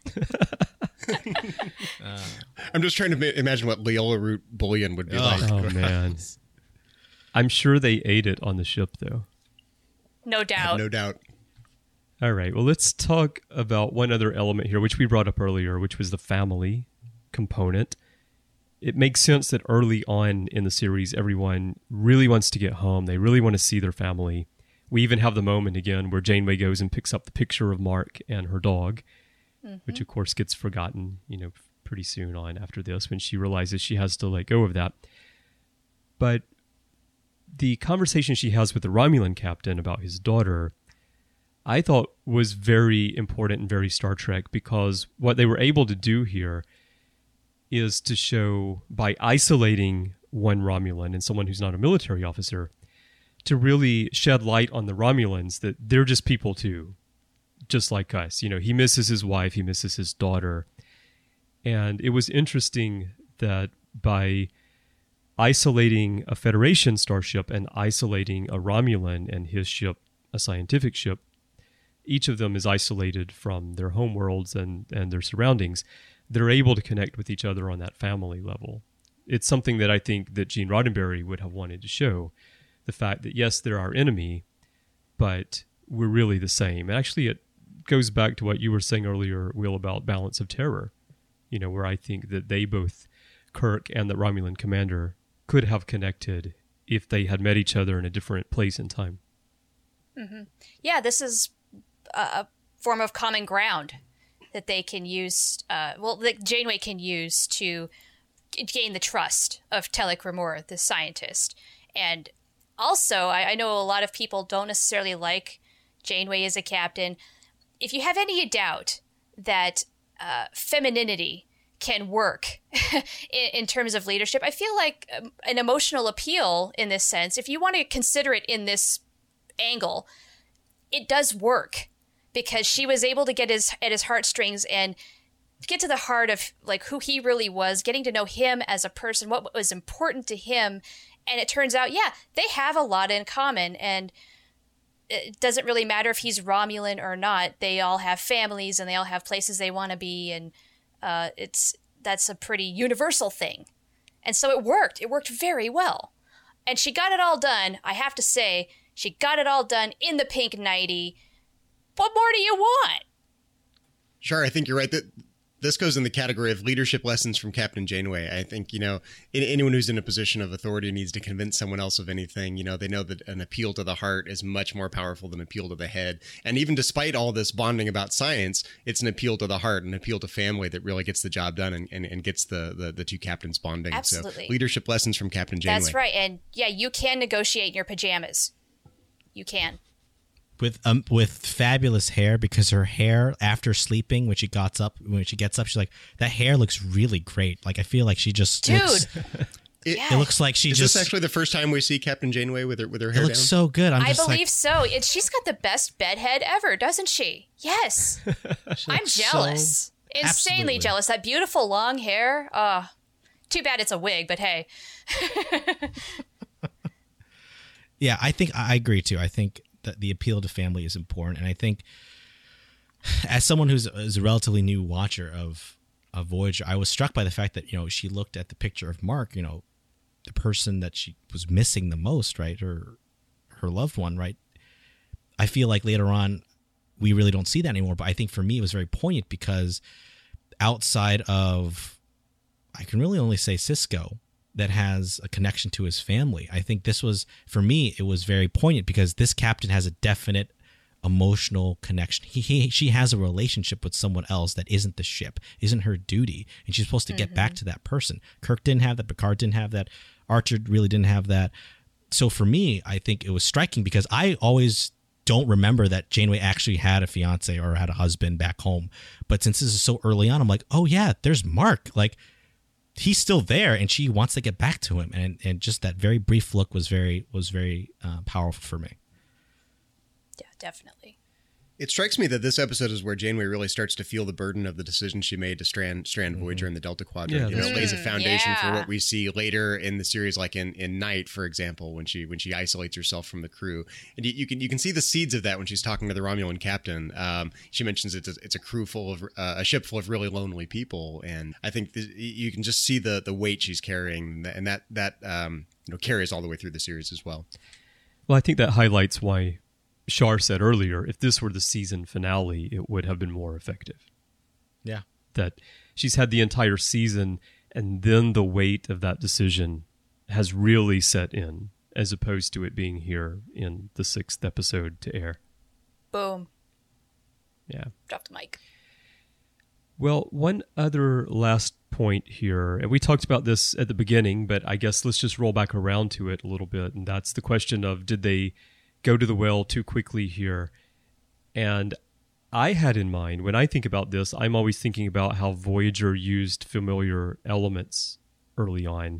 uh, I'm just trying to ma- imagine what Leola root bouillon would be oh, like. Oh, man. I'm sure they ate it on the ship, though. No doubt. No doubt. All right. Well, let's talk about one other element here, which we brought up earlier, which was the family component. It makes sense that early on in the series, everyone really wants to get home. They really want to see their family. We even have the moment again where Janeway goes and picks up the picture of Mark and her dog, mm-hmm. which of course gets forgotten, you know, pretty soon on after this when she realizes she has to let go of that. But the conversation she has with the Romulan captain about his daughter, I thought was very important and very Star Trek, because what they were able to do here is to show, by isolating one Romulan and someone who's not a military officer, to really shed light on the Romulans that they're just people too, just like us. You know, he misses his wife, he misses his daughter. And it was interesting that by isolating a Federation starship and isolating a Romulan and his ship, a scientific ship, each of them is isolated from their home worlds and, and their surroundings. They're able to connect with each other on that family level. It's something that I think that Gene Roddenberry would have wanted to show. The fact that, yes, they're our enemy, but we're really the same. And actually, it goes back to what you were saying earlier, Will, about Balance of Terror, you know, where I think that they both, Kirk and the Romulan commander, could have connected if they had met each other in a different place and time. Mm-hmm. Yeah, this is a form of common ground that they can use, uh, well, that Janeway can use to gain the trust of Telek Ramor, the scientist. And also, I, I know a lot of people don't necessarily like Janeway as a captain. If you have any doubt that uh, femininity can work in, in terms of leadership, I feel like um, an emotional appeal in this sense, if you want to consider it in this angle, it does work, because she was able to get his at his heartstrings and get to the heart of like who he really was, getting to know him as a person, what was important to him. And it turns out, yeah, they have a lot in common, and it doesn't really matter if he's Romulan or not. They all have families and they all have places they want to be, and uh, it's that's a pretty universal thing. And so it worked. It worked very well. And she got it all done. I have to say, she got it all done in the pink nightie. What more do you want? Sure, I think you're right. That this goes in the category of leadership lessons from Captain Janeway. I think, you know, anyone who's in a position of authority needs to convince someone else of anything. You know, they know that an appeal to the heart is much more powerful than appeal to the head. And even despite all this bonding about science, it's an appeal to the heart, an appeal to family that really gets the job done and, and, and gets the, the, the two captains bonding. Absolutely. So leadership lessons from Captain Janeway. That's right. And yeah, you can negotiate in your pajamas. You can. With um with fabulous hair, because her hair after sleeping, when she gets up when she gets up, she's like, that hair looks really great. Like, I feel like she just Dude. looks, It, yeah. it looks like she is just this actually the first time we see Captain Janeway with her with her hair it looks down? so good. I'm I just believe like, so. It, she's got the best bedhead ever, doesn't she? Yes. I'm looks jealous. so- Insanely absolutely. jealous. That beautiful long hair. Oh, too bad it's a wig, but hey. Yeah, I think I agree too. I think that the appeal to family is important, and I think as someone who's is a relatively new watcher of of Voyager, I was struck by the fact that, you know, she looked at the picture of Mark, you know, the person that she was missing the most, right, or her loved one, right. I feel like later on we really don't see that anymore, but I think for me it was very poignant, because outside of, I can really only say Sisko, that has a connection to his family. I think this was, for me, it was very poignant, because this captain has a definite emotional connection. He, he she has a relationship with someone else that isn't the ship, isn't her duty, and she's supposed to get mm-hmm. back to that person. Kirk didn't have that, Picard didn't have that, Archer really didn't have that. So for me, I think it was striking, because I always don't remember that Janeway actually had a fiance or had a husband back home. But since this is so early on, I'm like, oh yeah, there's Mark. Like, he's still there, and she wants to get back to him, and and just that very brief look was very was very uh, powerful for me. Yeah, definitely. It strikes me that this episode is where Janeway really starts to feel the burden of the decision she made to strand, strand mm-hmm. Voyager in the Delta Quadrant. Yeah, you know, it lays a Mm, foundation yeah. for what we see later in the series, like in, in Night, for example, when she when she isolates herself from the crew. And you, you can you can see the seeds of that when she's talking to the Romulan captain. Um, she mentions it's a, it's a crew full of uh, a ship full of really lonely people, and I think th- you can just see the the weight she's carrying, and that that um, you know carries all the way through the series as well. Well, I think that highlights why Shar said earlier, if this were the season finale, it would have been more effective. Yeah. That she's had the entire season, and then the weight of that decision has really set in, as opposed to it being here in the sixth episode to air. Boom. Yeah. Drop the mic. Well, one other last point here, and we talked about this at the beginning, but I guess let's just roll back around to it a little bit, and that's the question of, did they go to the well too quickly here? And I had in mind, when I think about this, I'm always thinking about how Voyager used familiar elements early on,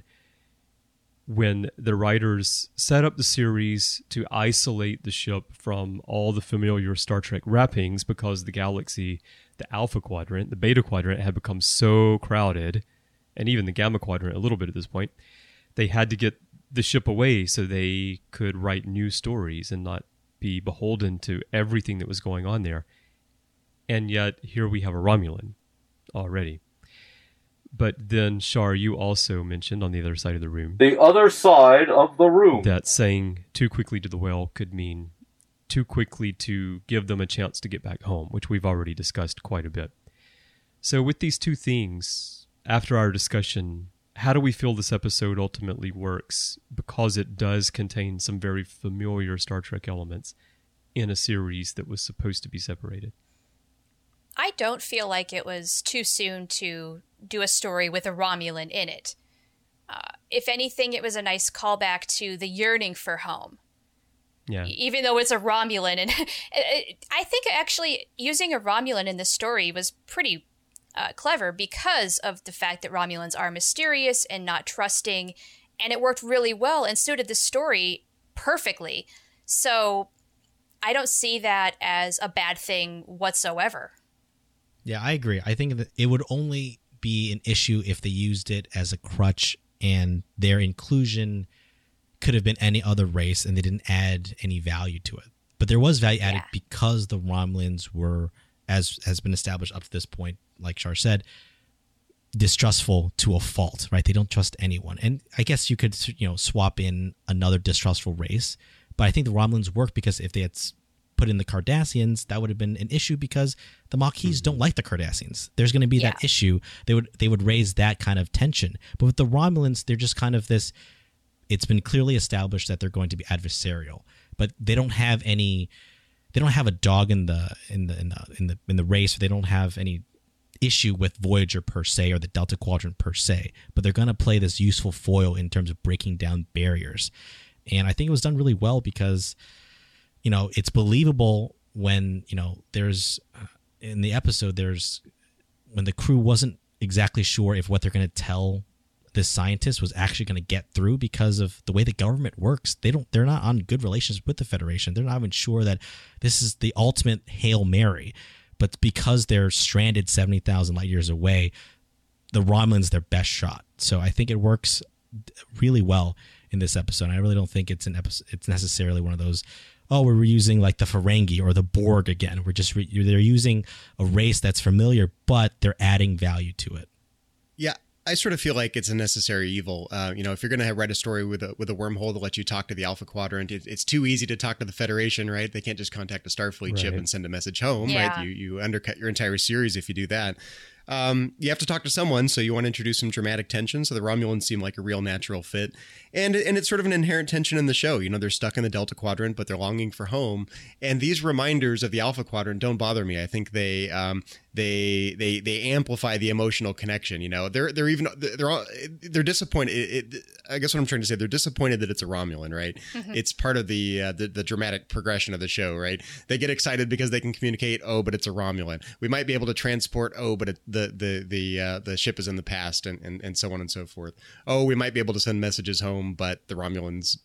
when the writers set up the series to isolate the ship from all the familiar Star Trek wrappings, because the galaxy, the Alpha Quadrant, the Beta Quadrant, had become so crowded, and even the Gamma Quadrant a little bit at this point. They had to get the ship away so they could write new stories and not be beholden to everything that was going on there. And yet, here we have a Romulan already. But then, Shar, you also mentioned on the other side of the room The other side of the room. that saying too quickly to the well could mean too quickly to give them a chance to get back home, which we've already discussed quite a bit. So with these two things, after our discussion, how do we feel this episode ultimately works? Because it does contain some very familiar Star Trek elements in a series that was supposed to be separated. I don't feel like it was too soon to do a story with a Romulan in it. Uh, if anything, it was a nice callback to the yearning for home. Yeah. Even though it's a Romulan. And I think actually using a Romulan in this story was pretty uh, clever, because of the fact that Romulans are mysterious and not trusting, and it worked really well and suited the story perfectly. So I don't see that as a bad thing whatsoever. Yeah, I agree. I think that it would only be an issue if they used it as a crutch and their inclusion could have been any other race and they didn't add any value to it. But there was value added Yeah. because the Romulans were, as has been established up to this point, like Shar said, distrustful to a fault, right? They don't trust anyone. And I guess you could, you know, swap in another distrustful race. But I think the Romulans work because if they had put in the Cardassians, that would have been an issue because the Maquis mm-hmm. don't like the Cardassians. There's going to be Yeah. that issue. They would they would raise that kind of tension. But with the Romulans, they're just kind of this. It's been clearly established that they're going to be adversarial, but they don't have any. They don't have a dog in the in the in the in the in the race. Or they don't have any issue with Voyager per se or the Delta Quadrant per se. But they're going to play this useful foil in terms of breaking down barriers. And I think it was done really well because, you know, it's believable when, you know, there's uh, in the episode, there's when the crew wasn't exactly sure if what they're going to tell this scientist was actually going to get through because of the way the government works. They don't, they're not on good relations with the Federation. They're not even sure that this is the ultimate Hail Mary, but because they're stranded seventy thousand light years away, the Romulan's their best shot. So I think it works really well in this episode. I really don't think it's an episode, it's necessarily one of those, oh, we're using like the Ferengi or the Borg again. We're just, re- they're using a race that's familiar, but they're adding value to it. Yeah. I sort of feel like it's a necessary evil. Uh, you know, if you're going to write a story with a with a wormhole to let you talk to the Alpha Quadrant, it, it's too easy to talk to the Federation, right? They can't just contact a Starfleet Right. ship and send a message home, Yeah. right? You you undercut your entire series if you do that. Um, you have to talk to someone, so you want to introduce some dramatic tension. So the Romulans seem like a real natural fit, and and it's sort of an inherent tension in the show. You know, they're stuck in the Delta Quadrant, but they're longing for home. And these reminders of the Alpha Quadrant don't bother me. I think they um, they they they amplify the emotional connection. You know, they're they're even they're all, they're disappointed. It, it, I guess what I'm trying to say, they're disappointed that it's a Romulan, right? Mm-hmm. It's part of the, uh, the the dramatic progression of the show, right? They get excited because they can communicate. Oh, but it's a Romulan. We might be able to transport. Oh, but it, the the the uh, the ship is in the past, and, and and so on and so forth. Oh, we might be able to send messages home, but the Romulans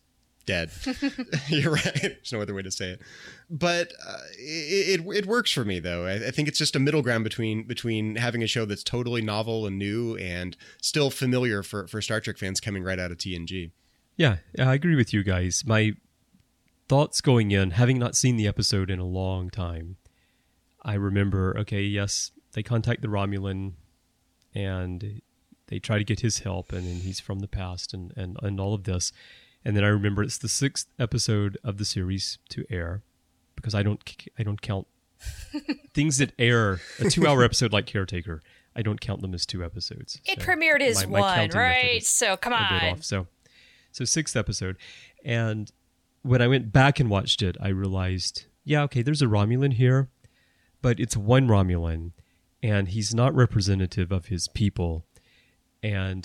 dead. You're right. There's no other way to say it. But uh, it, it it works for me, though. I, I think it's just a middle ground between between having a show that's totally novel and new and still familiar for, for Star Trek fans coming right out of T N G. Yeah, I agree with you guys. My thoughts going in, having not seen the episode in a long time, I remember, okay, yes, they contact the Romulan and they try to get his help, and, and he's from the past and, and, and all of this. And then I remember it's the sixth episode of the series to air, because I don't I don't count things that air, a two-hour episode like Caretaker, I don't count them as two episodes. It So premiered as my- my one, counting method right? is So come a bit on. off. So, so sixth episode. And when I went back and watched it, I realized, yeah, okay, there's a Romulan here, but it's one Romulan, and he's not representative of his people. And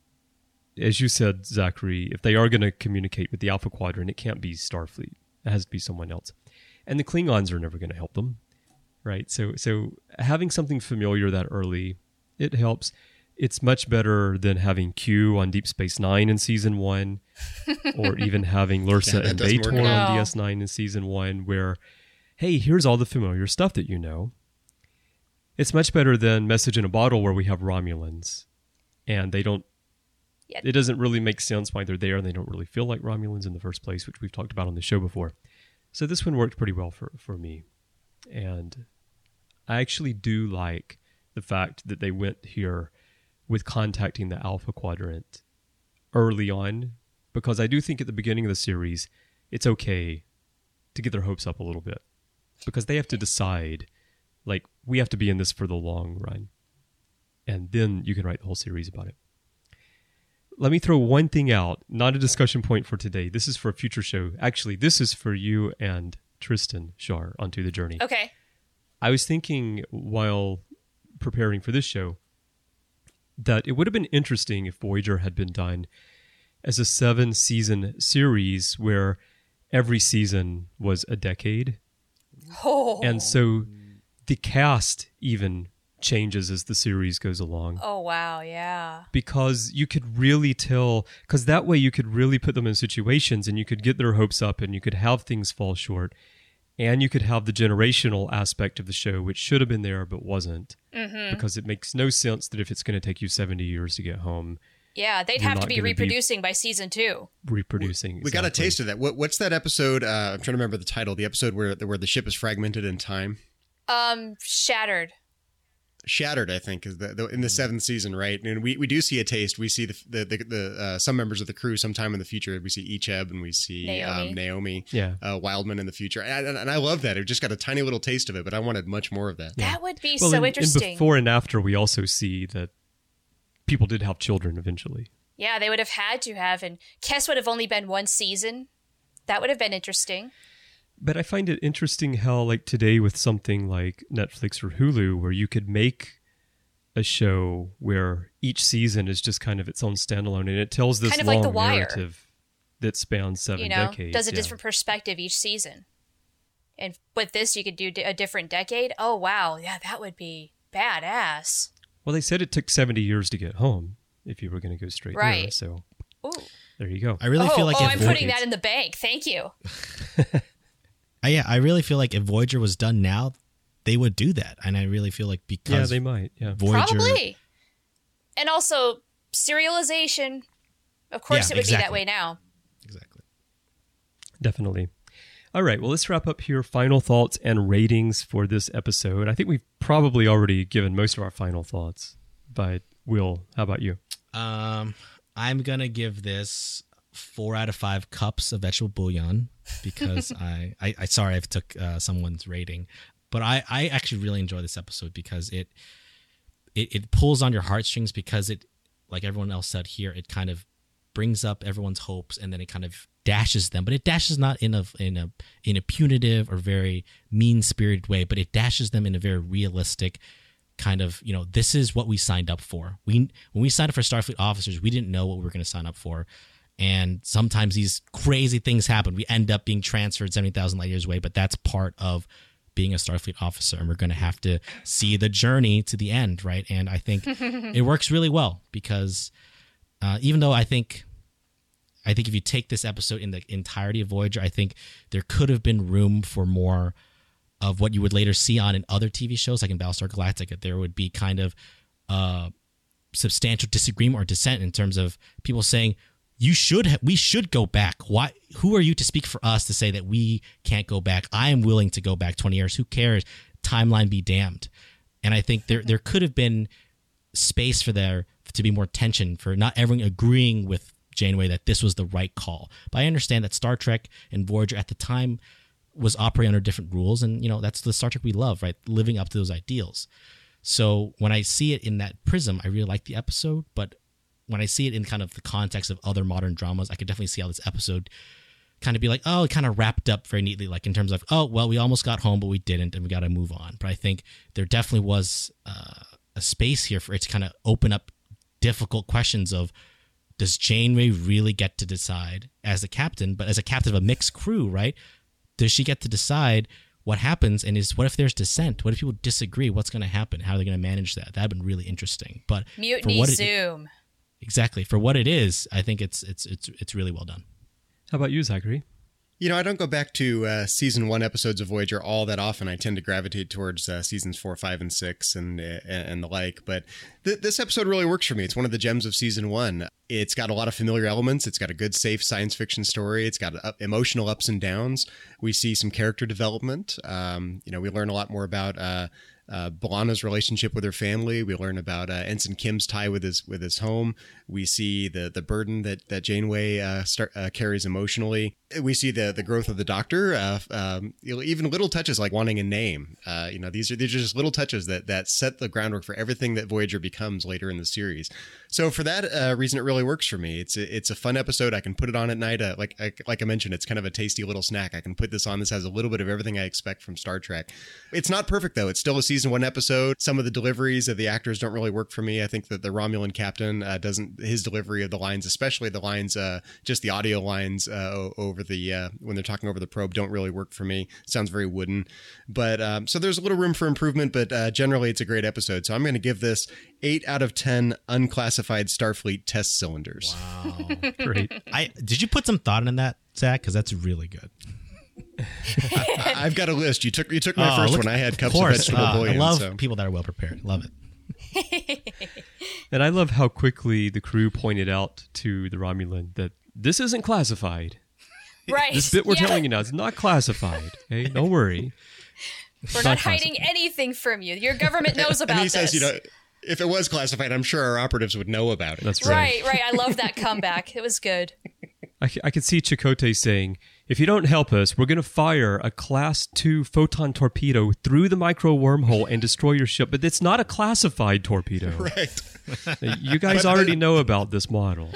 as you said, Zachary, if they are going to communicate with the Alpha Quadrant, it can't be Starfleet. It has to be someone else. And the Klingons are never going to help them, right? So, so having something familiar that early, it helps. It's much better than having Q on Deep Space Nine in season one, or even having Lursa Yeah, that and doesn't work B'Etor out. on No. D S nine in season one, where, hey, here's all the familiar stuff that you know. It's much better than Message in a Bottle, where we have Romulans, and they don't. Yeah. It doesn't really make sense why they're there, and they don't really feel like Romulans in the first place, which we've talked about on the show before. So this one worked pretty well for, for me. And I actually do like the fact that they went here with contacting the Alpha Quadrant early on, because I do think at the beginning of the series, it's okay to get their hopes up a little bit, because they have to decide, like, we have to be in this for the long run. And then you can write the whole series about it. Let me throw one thing out, not a discussion point for today. This is for a future show. Actually, this is for you and Tristan Shar onto the journey. Okay. I was thinking while preparing for this show that it would have been interesting if Voyager had been done as a seven-season series where every season was a decade. Oh. And so the cast even changes as the series goes along. Oh, wow. Yeah. Because you could really tell, because that way you could really put them in situations and you could get their hopes up and you could have things fall short, and you could have the generational aspect of the show, which should have been there but wasn't, Mm-hmm. because it makes no sense that if it's going to take you seventy years to get home, Yeah, they'd You're have to not be gonna be- reproducing by season two. reproducing. We got a exactly. taste of that. What, what's that episode? Uh, I'm trying to remember the title. The episode where where the ship is fragmented in time. Um, Shattered. Shattered, I think, is the, the in the seventh season, right? And we, we do see a taste. We see the the the, the uh, some members of the crew sometime in the future. We see Icheb and we see Naomi. um, Naomi, Yeah. uh, Wildman in the future, and, and, and I love that. It just got a tiny little taste of it, but I wanted much more of that. That would be Well, so and, interesting. and before and after, we also see that people did have children eventually. Yeah, they would have had to have, and Kess would have only been one season. That would have been interesting. But I find it interesting how, like today, with something like Netflix or Hulu, where you could make a show where each season is just kind of its own standalone, and it tells this Kind of long like The Wire. narrative that spans seven You know, decades. does a yeah. different perspective each season. And with this, you could do a different decade. Oh, wow. Yeah, that would be badass. Well, they said it took seventy years to get home if you were going to go straight there. Right. So Ooh. there you go. I really oh, feel like oh if I'm Voy- putting that in the bank. Thank you. I, yeah, I really feel like if Voyager was done now, they would do that, and I really feel like Yeah, because they might. Yeah. Voyager, Probably. And also, serialization. Of course, Yeah, it would be that exactly. way now. exactly. Definitely. All right. Well, let's wrap up here. Final thoughts and ratings for this episode. I think we've probably already given most of our final thoughts. But Will, how about you? Um, I'm gonna give this four out of five cups of vegetable bouillon because I, I, I sorry I took uh, someone's rating, but I, I actually really enjoy this episode because it, it, it pulls on your heartstrings because it, like everyone else said here, it kind of brings up everyone's hopes and then it kind of dashes them, but it dashes not in a in a in a punitive or very mean spirited way, but it dashes them in a very realistic kind of, you know, this is what we signed up for. We when we signed up for Starfleet officers, we didn't know what we were going to sign up for. And sometimes these crazy things happen. We end up being transferred seventy thousand light years away, but that's part of being a Starfleet officer. And we're going to have to see the journey to the end, right? And I think it works really well because uh, even though I think I think if you take this episode in the entirety of Voyager, I think there could have been room for more of what you would later see on in other T V shows, like in Battlestar Galactica. There would be kind of uh, substantial disagreement or dissent in terms of people saying, "You should, ha- we should go back. Why? Who are you to speak for us to say that we can't go back? I am willing to go back twenty years. Who cares? Timeline be damned." And I think there there could have been space for there to be more tension, for not everyone agreeing with Janeway that this was the right call. But I understand that Star Trek and Voyager at the time was operating under different rules, and you know that's the Star Trek we love, right? Living up to those ideals. So when I see it in that prism, I really like the episode. But when I see it in kind of the context of other modern dramas, I could definitely see how this episode kind of be like, oh, it kind of wrapped up very neatly, like in terms of, oh, well, we almost got home, but we didn't, and we got to move on. But I think there definitely was uh, a space here for it to kind of open up difficult questions of, does Janeway really get to decide as the captain, but as a captain of a mixed crew, right? Does she get to decide what happens? And is what if there's dissent? What if people disagree? What's going to happen? How are they going to manage that? That'd been really interesting. But Mutiny for what Zoom. It, exactly. For what it is, I think it's it's it's it's really well done. How about you, Zachary? You know, I don't go back to uh, season one episodes of Voyager all that often. I tend to gravitate towards uh, seasons four, five, and six, and uh, and the like. But th- this episode really works for me. It's one of the gems of season one. It's got a lot of familiar elements. It's got a good, safe science fiction story. It's got uh, emotional ups and downs. We see some character development. Um, you know, we learn a lot more about uh, uh, B'Elanna's relationship with her family. We learn about uh, Ensign Kim's tie with his with his home. We see the the burden that that Janeway uh, start, uh, carries emotionally. We see the the growth of the Doctor. Uh, um, even little touches like wanting a name. Uh, you know, these are these are just little touches that that set the groundwork for everything that Voyager becomes later in the series. So for that uh, reason, it really works for me. It's a, it's a fun episode. I can put it on at night. Uh, like I, like I mentioned, it's kind of a tasty little snack. I can put this on. This has a little bit of everything I expect from Star Trek. It's not perfect though. It's still a season one episode. Some of the deliveries of the actors don't really work for me. I think that the Romulan captain uh, doesn't. His delivery of the lines, especially the lines, uh, just the audio lines uh, over the uh, when they're talking over the probe, don't really work for me. It sounds very wooden. But um, so there's a little room for improvement. But uh, generally, it's a great episode. So I'm going to give this eight out of ten unclassified Starfleet test cylinders. Wow, Great. I did you put some thought in that, Zach? Because that's really good. I, I've got a list. You took you took my Oh, first look- one. I had of cups of, course. vegetable Uh, bouillon. I love so. people that are well prepared. Love it. And I love how quickly the crew pointed out to the Romulan that this isn't classified. Right. This bit we're Yeah. telling you now is not classified. Okay, don't worry. We're not hiding anything from you. Your government knows about And he this. says, you know, if it was classified, I'm sure our operatives would know about it. That's right. Right, right. I love that comeback. It was good. I, c- I could see Chakotay saying, if you don't help us, we're going to fire a Class two photon torpedo through the micro wormhole and destroy your ship. But it's not a classified torpedo. Right. You guys But- already know about this model.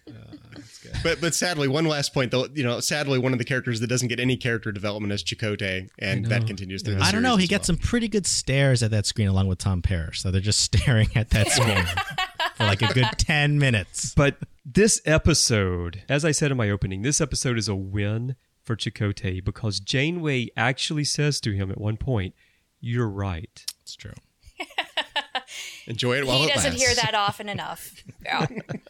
But but sadly, one last point though, you know, sadly, one of the characters that doesn't get any character development is Chakotay, and that continues through. The I don't know. series He as gets well. some pretty good stares at that screen along with Tom Parrish. So they're just staring at that screen for like a good ten minutes. But this episode, as I said in my opening, this episode is a win for Chakotay because Janeway actually says to him at one point, "You're right." It's true. Enjoy it while He it doesn't lasts. hear that often enough. Yeah.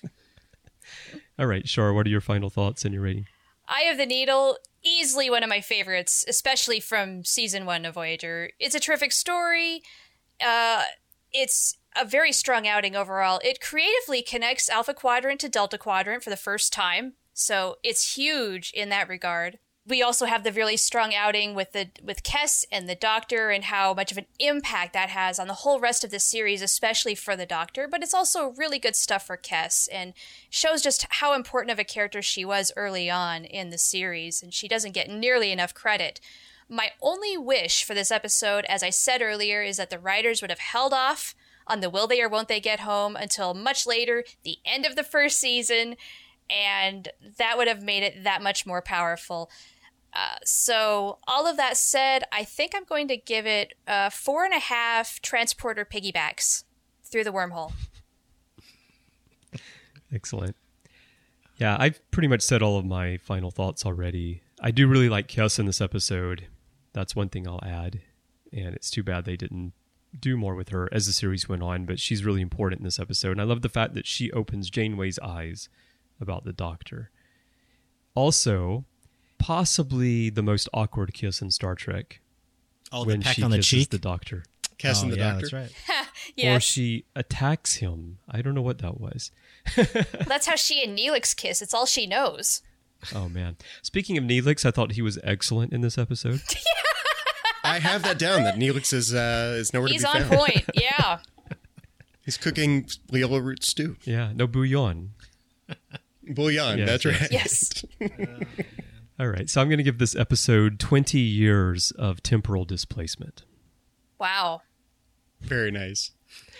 All right, Shar, what are your final thoughts and your rating? Eye of the Needle, easily one of my favorites, especially from season one of Voyager. It's a terrific story. Uh, it's a very strong outing overall. It creatively connects Alpha Quadrant to Delta Quadrant for the first time, so it's huge in that regard. We also have the really strong outing with the with Kes and the Doctor and how much of an impact that has on the whole rest of the series, especially for the Doctor. But it's also really good stuff for Kes and shows just how important of a character she was early on in the series, and she doesn't get nearly enough credit. My only wish for this episode, as I said earlier, is that the writers would have held off on the will they or won't they get home until much later, the end of the first season, and that would have made it that much more powerful. Uh, so all of that said, I think I'm going to give it uh, four and a half transporter piggybacks through the wormhole. Excellent. Yeah, I've pretty much said all of my final thoughts already. I do really like Kes in this episode. That's one thing I'll add. And it's too bad they didn't do more with her as the series went on, but she's really important in this episode. And I love the fact that she opens Janeway's eyes about the Doctor. Also, possibly the most awkward kiss in Star Trek. Oh, when the peck she on the kisses cheek? the Doctor. Kissing oh, the yeah, doctor. that's right. Yes. Or she attacks him. I don't know what that was. That's how she and Neelix kiss. It's all she knows. Oh, man. Speaking of Neelix, I thought he was excellent in this episode. I have that down, that Neelix is, uh, is nowhere He's to be on found. point. Yeah. He's cooking Leola root stew. Yeah, no bouillon. Bouillon, Yes, that's yes. right. Yes. All right, so I'm going to give this episode twenty years of temporal displacement. Wow. Very nice.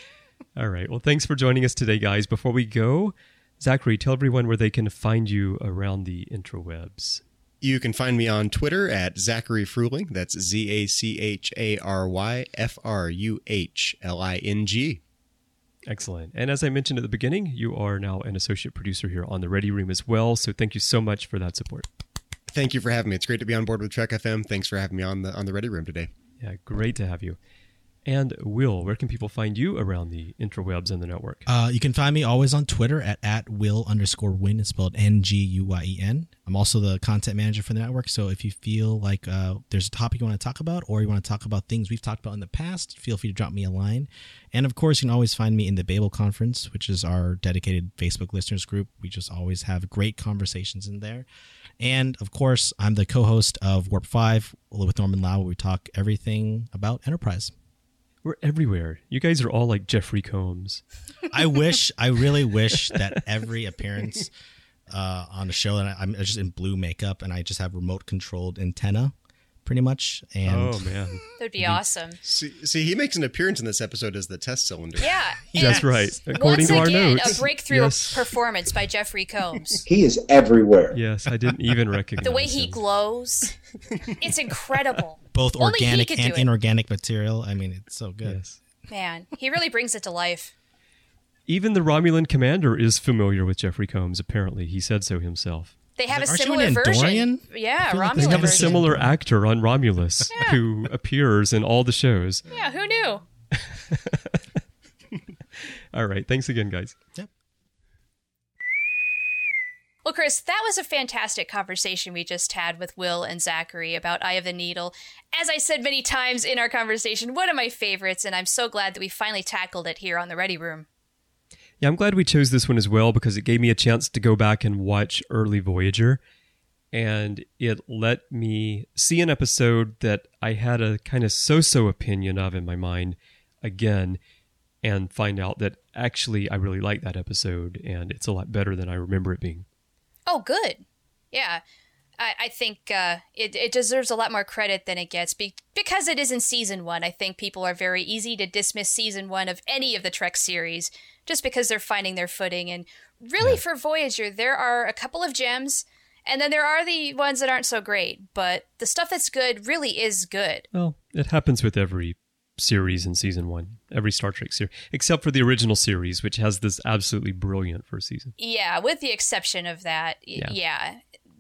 All right, well, thanks for joining us today, guys. Before we go, Zachary, tell everyone where they can find you around the interwebs. You can find me on Twitter at Zachary Fruhling. That's Z A C H A R Y F R U H L I N G. Excellent. And as I mentioned at the beginning, you are now an associate producer here on the Ready Room as well, so thank you so much for that support. Thank you for having me. It's great to be on board with Trek F M. Thanks for having me on the on the Ready Room today. Yeah, great to have you. And Will, where can people find you around the interwebs and the network? Uh, you can find me always on Twitter at, at will underscore win. It's spelled N G U Y E N. I'm also the content manager for the network. So if you feel like uh, there's a topic you want to talk about, or you want to talk about things we've talked about in the past, feel free to drop me a line. And of course, you can always find me in the Babel Conference, which is our dedicated Facebook listeners group. We just always have great conversations in there. And of course, I'm the co-host of Warp five with Norman Lau, where we talk everything about Enterprise. We're everywhere. You guys are all like Jeffrey Combs. I wish, I really wish that every appearance uh, on the show, and I, I'm just in blue makeup, and I just have remote controlled antenna, pretty much. And Oh, man. That'd be awesome. See, see, he makes an appearance in this episode as the test cylinder. Yeah. That's and right. According Once to our again, notes. a breakthrough Yes. performance by Jeffrey Combs. He is everywhere. Yes, I didn't even recognize The way he him. glows, it's incredible. both Only he organic could and do it. inorganic material. I mean, it's so good. Yes. Man, he really brings it to life. Even the Romulan commander is familiar with Jeffrey Combs, apparently. He said so himself. They have like, a "Aren't you similar an version. Andorian?" Yeah, I feel like Romulan They have a version. similar actor on Romulus who appears in all the shows. Yeah, who knew? All right. Thanks again, guys. Yep. Well, Chris, that was a fantastic conversation we just had with Will and Zachary about Eye of the Needle. As I said many times in our conversation, one of my favorites, and I'm so glad that we finally tackled it here on the Ready Room. Yeah, I'm glad we chose this one as well because it gave me a chance to go back and watch early Voyager. And it let me see an episode that I had a kind of so-so opinion of in my mind again and find out that actually I really like that episode and it's a lot better than I remember it being. Oh, good. Yeah. I, I think uh, it, it deserves a lot more credit than it gets be- because it is in season one. I think people are very easy to dismiss season one of any of the Trek series just because they're finding their footing. And really, yeah. for Voyager, there are a couple of gems, and then there are the ones that aren't so great. But the stuff that's good really is good. Well, it happens with every series in season one, every Star Trek series, except for the original series, which has this absolutely brilliant first season. Yeah, with the exception of that. Yeah. yeah.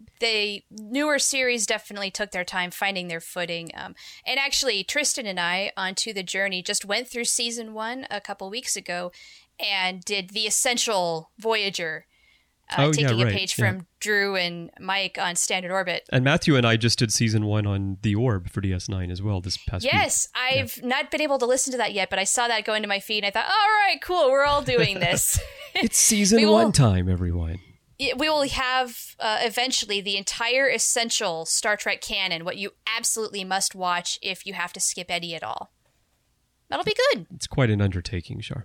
The newer series definitely took their time finding their footing. Um, and actually, Tristan and I, on To the Journey, just went through season one a couple weeks ago and did the essential Voyager, uh, oh, taking yeah, right. a page yeah. from Drew and Mike on Standard Orbit. And Matthew and I just did season one on The Orb for D S nine as well this past week. Yes, I've yeah. not been able to listen to that yet, but I saw that go into my feed and I thought, all right, cool, we're all doing this. It's season will- one time, everyone. We will have uh, eventually the entire essential Star Trek canon, what you absolutely must watch if you have to skip any at all. That'll be good. It's quite an undertaking, Shar.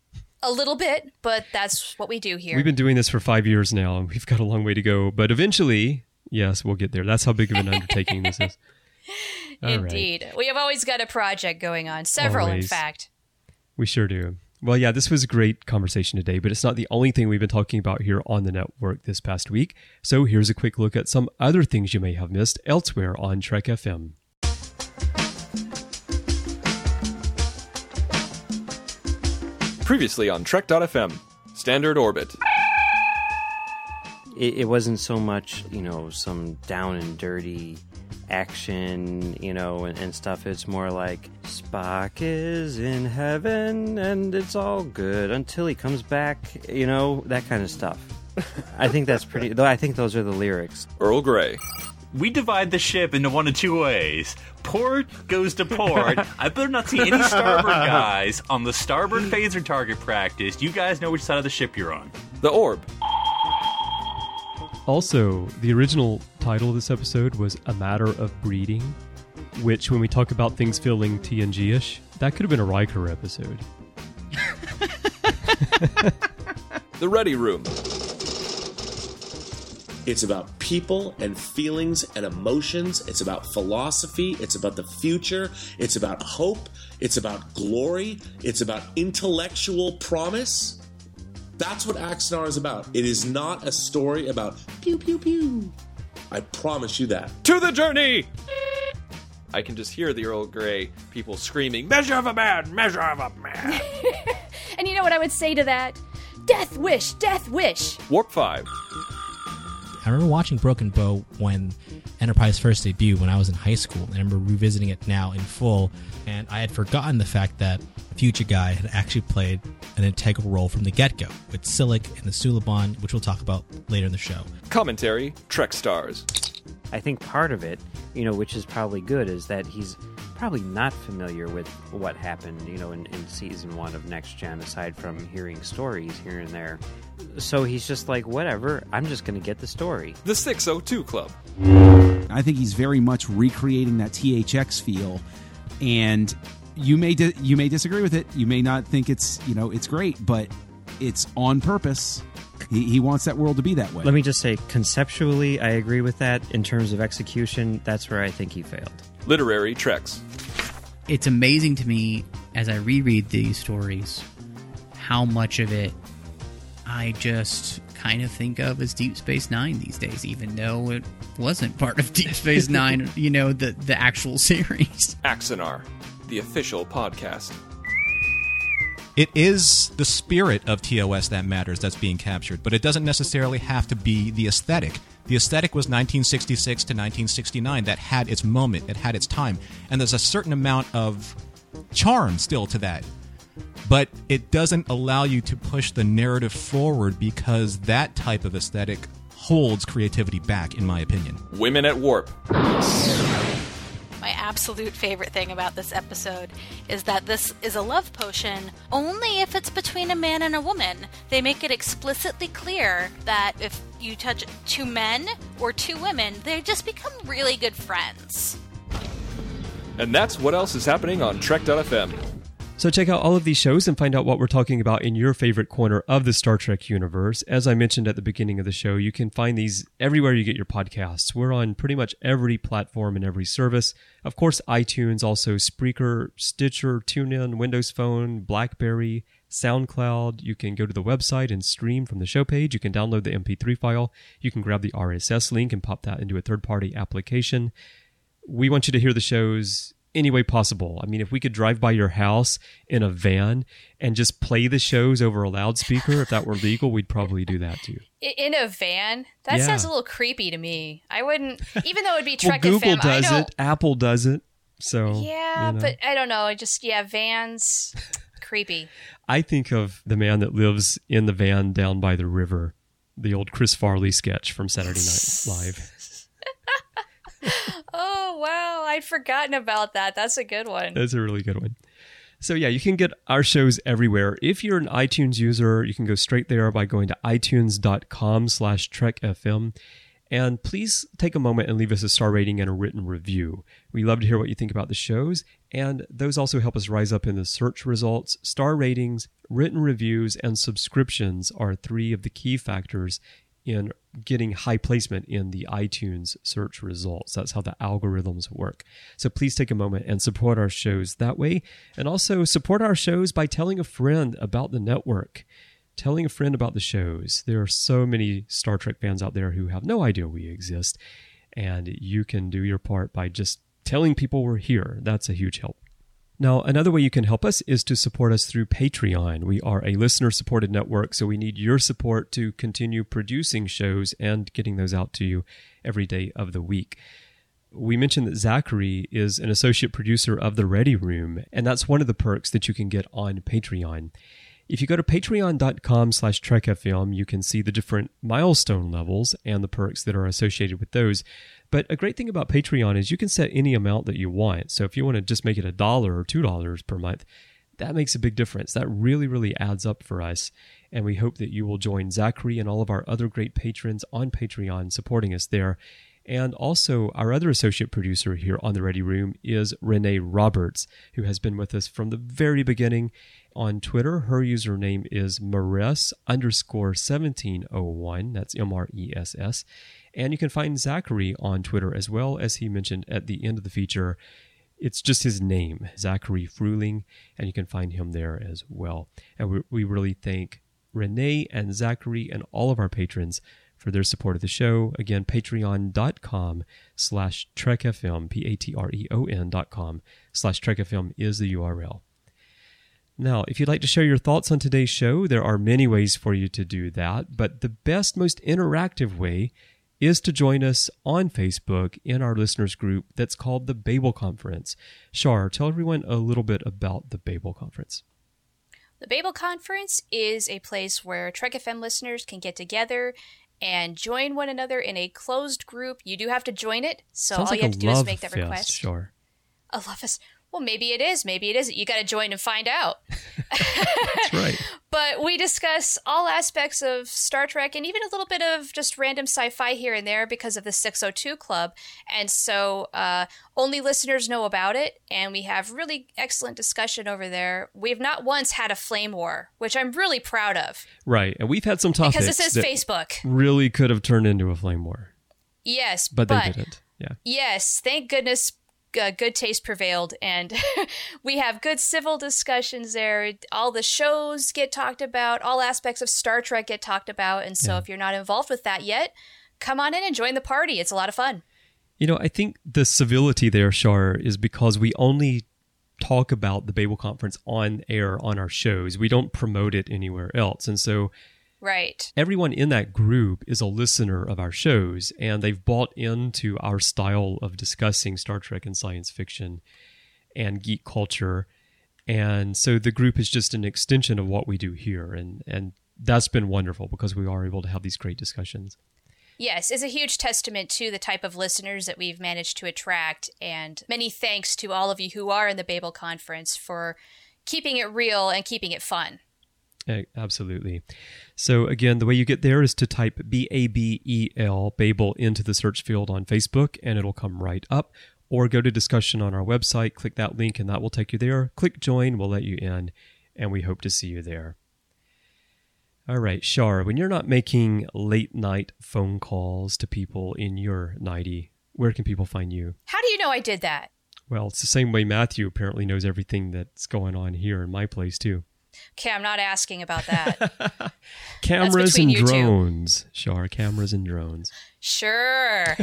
A little bit, but that's what we do here. We've been doing this for five years now, and we've got a long way to go. But eventually, yes, we'll get there. That's how big of an undertaking this is. All Indeed. right. We have always got a project going on. Several, Always. in fact. We sure do. Well, yeah, this was a great conversation today, but it's not the only thing we've been talking about here on the network this past week. So here's a quick look at some other things you may have missed elsewhere on Trek F M. Previously on Trek dot F M, Standard Orbit. It, it wasn't so much, you know, some down and dirty action, you know, and, and stuff. It's more like Spock is in heaven and it's all good until he comes back, you know, that kind of stuff. I think that's pretty... Though I think those are the lyrics. Earl Grey. We divide the ship into one of two ways. Port goes to port. I better not see any starboard guys on the starboard phaser target practice. You guys know which side of the ship you're on. The Orb. Also, the original title of this episode was A Matter of Breeding, which, when we talk about things feeling T N G-ish, that could have been a Riker episode. The Ready Room. It's about people and feelings and emotions. It's about philosophy. It's about the future. It's about hope. It's about glory. It's about intellectual promise. That's what Axanar is about. It is not a story about pew, pew, pew. I promise you that. To the journey! I can just hear the Earl Grey people screaming, "Measure of a man! Measure of a man!" And you know what I would say to that? Death wish! Death wish! Warp five. I remember watching Broken Bow when Enterprise first debuted when I was in high school. And I remember revisiting it now in full, and I had forgotten the fact that Future Guy had actually played an integral role from the get-go with Silic and the Suliban, which we'll talk about later in the show. Commentary, Trek Stars. I think part of it, you know, which is probably good, is that he's probably not familiar with what happened, you know, in, in season one of Next Gen, aside from hearing stories here and there. So he's just like, whatever, I'm just going to get the story. The six oh two Club. I think he's very much recreating that T H X feel, and you may di- you may disagree with it. You may not think it's, you know, it's great, but it's on purpose. He, he wants that world to be that way. Let me just say, conceptually, I agree with that. In terms of execution, that's where I think he failed. Literary Treks. It's amazing to me as I reread these stories how much of it I just kind of think of as Deep Space Nine these days, even though it wasn't part of Deep Space Nine, you know, the, the actual series. Axanar, the official podcast. It is the spirit of T O S that matters that's being captured, but it doesn't necessarily have to be the aesthetic. The aesthetic was nineteen sixty-six to nineteen sixty-nine. That had its moment. It had its time. And there's a certain amount of charm still to that. But it doesn't allow you to push the narrative forward because that type of aesthetic holds creativity back, in my opinion. Women at Warp. My absolute favorite thing about this episode is that this is a love potion only if it's between a man and a woman. They make it explicitly clear that if you touch two men or two women, they just become really good friends. And that's what else is happening on Trek dot f m. So check out all of these shows and find out what we're talking about in your favorite corner of the Star Trek universe. As I mentioned at the beginning of the show, you can find these everywhere you get your podcasts. We're on pretty much every platform and every service. Of course, iTunes, also Spreaker, Stitcher, TuneIn, Windows Phone, BlackBerry, SoundCloud. You can go to the website and stream from the show page. You can download the M P three file. You can grab the R S S link and pop that into a third-party application. We want you to hear the shows any way possible. I mean, if we could drive by your house in a van and just play the shows over a loudspeaker, if that were legal, we'd probably do that too. In a van? That Yeah. sounds a little creepy to me. I wouldn't, even though it would be Well, Trek Google F M. I does don't, it. Apple does it. So Yeah, you know. but I don't know. I just, yeah, vans, creepy. I think of the man that lives in the van down by the river, the old Chris Farley sketch from Saturday Night Live. Oh, wow. I'd forgotten about that. That's a good one. That's a really good one. So yeah, you can get our shows everywhere. If you're an iTunes user, you can go straight there by going to itunes.com slash trekfm. And please take a moment and leave us a star rating and a written review. We love to hear what you think about the shows, and those also help us rise up in the search results. Star ratings, written reviews, and subscriptions are three of the key factors in getting high placement in the iTunes search results. That's how the algorithms work. So please take a moment and support our shows that way. And also support our shows by telling a friend about the network. Telling a friend about the shows. There are so many Star Trek fans out there who have no idea we exist. And you can do your part by just telling people we're here. That's a huge help. Now, another way you can help us is to support us through Patreon. We are a listener-supported network, so we need your support to continue producing shows and getting those out to you every day of the week. We mentioned that Zachary is an associate producer of The Ready Room, and that's one of the perks that you can get on Patreon. If you go to patreon.com slash trekfm, you can see the different milestone levels and the perks that are associated with those. But a great thing about Patreon is you can set any amount that you want. So if you want to just make it a dollar or two dollars per month, that makes a big difference. That really, really adds up for us. And we hope that you will join Zachary and all of our other great patrons on Patreon supporting us there. And also, our other associate producer here on The Ready Room is Renee Roberts, who has been with us from the very beginning. On Twitter, her username is Maress underscore seventeen oh one. That's M R E S S. And you can find Zachary on Twitter as well, as he mentioned at the end of the feature. It's just his name, Zachary Fruling, and you can find him there as well. And we, we really thank Renee and Zachary and all of our patrons for their support of the show. Again, patreon.com slash trekfm, P-A-T-R-E-O-N dot com slash trekfm is the U R L. Now, if you'd like to share your thoughts on today's show, there are many ways for you to do that, but the best, most interactive way is to join us on Facebook in our listeners group that's called the Babel Conference. Shar, tell everyone a little bit about the Babel Conference. The Babel Conference is a place where Trek F M listeners can get together and join one another in a closed group. You do have to join it, so Sounds all like you have a to do is love make that fest, request. Shar. A love fest. Well, maybe it is. Maybe it isn't. You got to join and find out. That's right. But we discuss all aspects of Star Trek and even a little bit of just random sci-fi here and there because of the six oh two Club. And so uh, only listeners know about it, and we have really excellent discussion over there. We've not once had a flame war, which I'm really proud of. Right, and we've had some topics Because this is that Facebook. really could have turned into a flame war. Yes, But, but they didn't. Yeah. Yes, thank goodness uh, good taste prevailed, and we have good civil discussions there. All the shows get talked about, all aspects of Star Trek get talked about, and so Yeah. if you're not involved with that yet, come on in and join the party. It's a lot of fun. You know, I think the civility there, Shar, is because we only talk about the Babel Conference on air on our shows. We don't promote it anywhere else. And so Right. everyone in that group is a listener of our shows, and they've bought into our style of discussing Star Trek and science fiction and geek culture. And so the group is just an extension of what we do here. And, and that's been wonderful because we are able to have these great discussions. Yes, it's a huge testament to the type of listeners that we've managed to attract, and many thanks to all of you who are in the Babel Conference for keeping it real and keeping it fun. Eh, Absolutely. So again, the way you get there is to type B A B E L, Babel, into the search field on Facebook, and it'll come right up. Or go to discussion on our website, click that link, and that will take you there. Click join, we'll let you in, and we hope to see you there. All right, Shar, when you're not making late night phone calls to people in your nightie, where can people find you? How do you know I did that? Well, it's the same way Matthew apparently knows everything that's going on here in my place, too. Okay, I'm not asking about that. Cameras between and you two. drones, Shar, cameras and drones. Sure.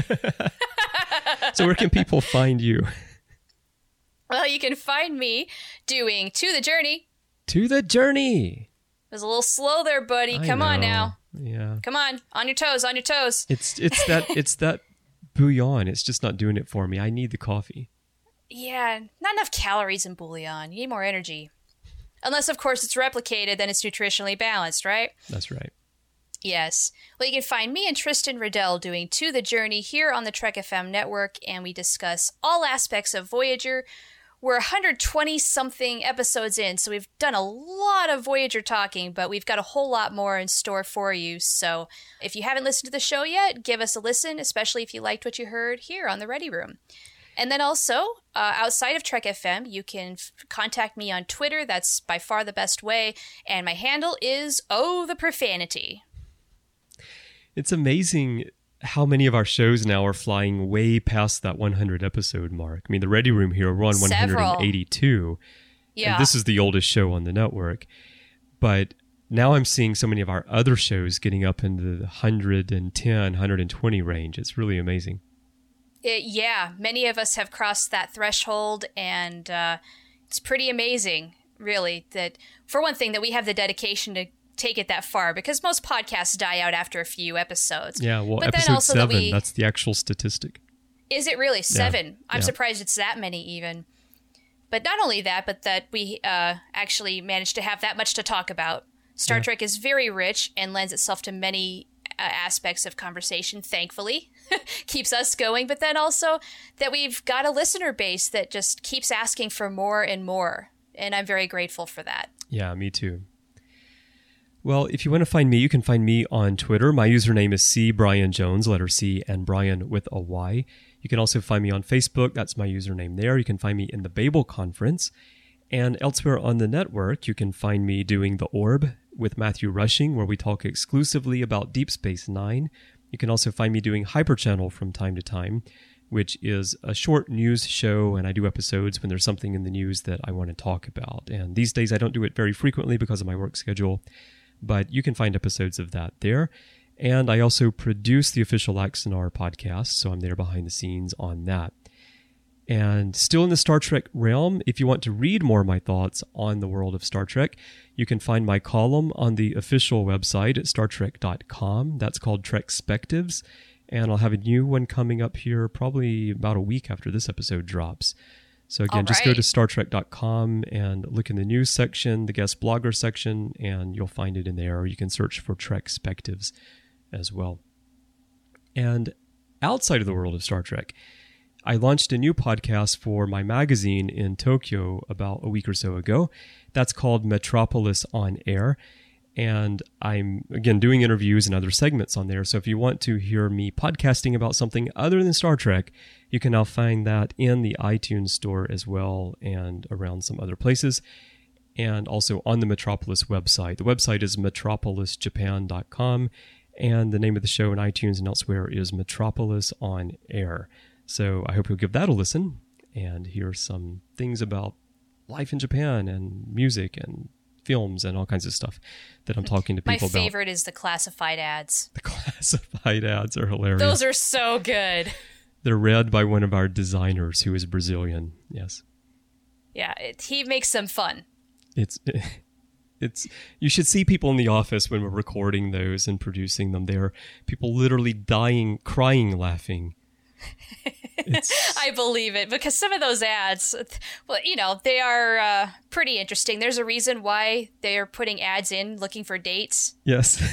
So where can people find you? Well, you can find me doing To the Journey. To the Journey. It was a little slow there, buddy. I Come on know. now. Yeah. Come on. On your toes, on your toes. It's it's that it's that bouillon. It's just not doing it for me. I need the coffee. Yeah, not enough calories in bouillon. You need more energy. Unless, of course, it's replicated, then it's nutritionally balanced, right? That's right. Yes. Well, you can find me and Tristan Riddell doing To the Journey here on the Trek F M network, and we discuss all aspects of Voyager. We're one hundred twenty-something episodes in, so we've done a lot of Voyager talking, but we've got a whole lot more in store for you. So if you haven't listened to the show yet, give us a listen, especially if you liked what you heard here on the Ready Room. And then also, uh, outside of Trek F M, you can f- contact me on Twitter. That's by far the best way. And my handle is Oh the Profanity. It's amazing how many of our shows now are flying way past that one hundred episode mark. I mean, the Ready Room here, we're on Several. one hundred eighty-two. Yeah. And this is the oldest show on the network. But now I'm seeing so many of our other shows getting up into the one hundred ten, one hundred twenty range. It's really amazing. It, yeah, many of us have crossed that threshold, and uh, it's pretty amazing, really, that, for one thing, that we have the dedication to take it that far, because most podcasts die out after a few episodes. Yeah, well, but episode then also seven, that we, that's the actual statistic. Is it really? Seven? I'm yeah. surprised it's that many, even. But not only that, but that we uh, actually managed to have that much to talk about. Star yeah. Trek is very rich and lends itself to many uh, aspects of conversation, thankfully. Keeps us going, but then also that we've got a listener base that just keeps asking for more and more. And I'm very grateful for that. Yeah, me too. Well, if you want to find me, you can find me on Twitter. My username is C Brian Jones, letter C, and Brian with a Y. You can also find me on Facebook. That's my username there. You can find me in the Babel Conference. And elsewhere on the network, you can find me doing The Orb with Matthew Rushing, where we talk exclusively about Deep Space Nine. You can also find me doing Hyperchannel from time to time, which is a short news show, and I do episodes when there's something in the news that I want to talk about. And these days I don't do it very frequently because of my work schedule, but you can find episodes of that there. And I also produce the official Axanar podcast, so I'm there behind the scenes on that. And still in the Star Trek realm, if you want to read more of my thoughts on the world of Star Trek, you can find my column on the official website at star trek dot com. That's called Trexpectives. And I'll have a new one coming up here probably about a week after this episode drops. So again, All just right. go to star trek dot com and look in the news section, the guest blogger section, and you'll find it in there. Or you can search for Trexpectives as well. And outside of the world of Star Trek, I launched a new podcast for my magazine in Tokyo about a week or so ago. That's called Metropolis on Air. And I'm, again, doing interviews and other segments on there. So if you want to hear me podcasting about something other than Star Trek, you can now find that in the iTunes store as well and around some other places. And also on the Metropolis website. The website is metropolis japan dot com. And the name of the show in iTunes and elsewhere is Metropolis on Air. So I hope you'll give that a listen and hear some things about life in Japan and music and films and all kinds of stuff that I'm talking to people My about. favorite is the classified ads. The classified ads are hilarious. Those are so good. They're read by one of our designers who is Brazilian. Yes. Yeah, it, he makes them fun. It's it's you should see people in the office when we're recording those and producing them. There are people literally dying, crying, laughing. I believe it, because some of those ads, well, you know, they are uh, pretty interesting. There's a reason why they're putting ads in looking for dates. Yes.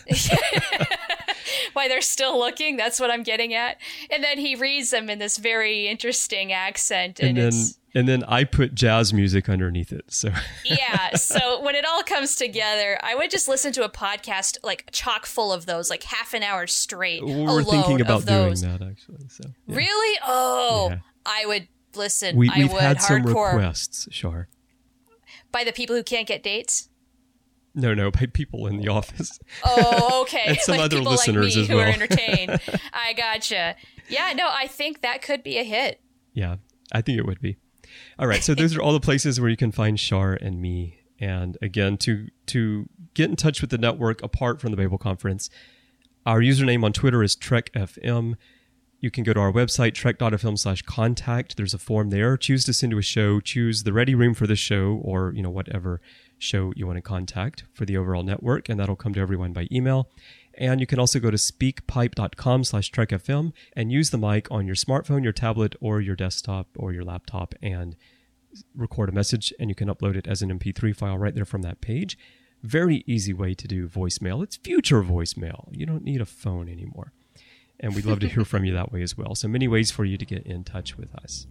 Why they're still looking. That's what I'm getting at. And then he reads them in this very interesting accent. And, And then it's, and then I put jazz music underneath it. So yeah. So when it all comes together, I would just listen to a podcast like chock full of those, like half an hour straight. we're thinking about of doing those. that actually. So yeah. Really? Oh, Yeah. I would listen. We, I we've would had some hardcore. requests, Shar. By the people who can't get dates? No, no, by people in the office. Oh, okay. And some like other people listeners like me as who well. are entertained. I gotcha. Yeah, no, I think that could be a hit. Yeah, I think it would be. All right, so those are all the places where you can find Shar and me. And again, to to get in touch with the network apart from the Babel Conference, our username on Twitter is Trek F M. You can go to our website, trek dot f m slash contact. There's a form there. Choose to send to a show. Choose the ready room for the show, or you know whatever show you want to contact for the overall network, and that'll come to everyone by email. And you can also go to speakpipe dot com slash trek f m and use the mic on your smartphone, your tablet, or your desktop, or your laptop, and record a message, and you can upload it as an M P three file right there from that page. Very easy way to do voicemail. It's future voicemail. You don't need a phone anymore. And we'd love to hear from you that way as well. So many ways for you to get in touch with us.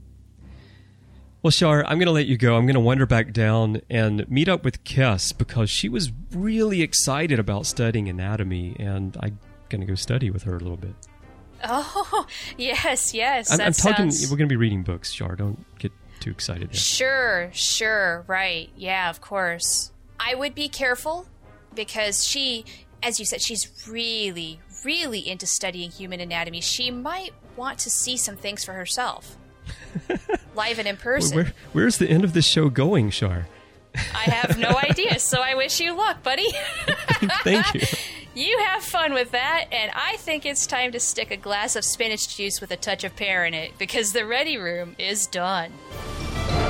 Well, Shar, I'm going to let you go. I'm going to wander back down and meet up with Kess because she was really excited about studying anatomy, and I'm going to go study with her a little bit. Oh, yes, yes. I'm, that I'm talking, sounds... we're going to be reading books, Shar. Don't get too excited there. Sure, sure, right. Yeah, of course. I would be careful because she, as you said, she's really, really into studying human anatomy. She might want to see some things for herself. Live and in person. Where, where's the end of this show going, Shar? I have no idea, so I wish you luck, buddy. Thank you. You have fun with that, and I think it's time to stick a glass of spinach juice with a touch of pear in it, because the ready room is done.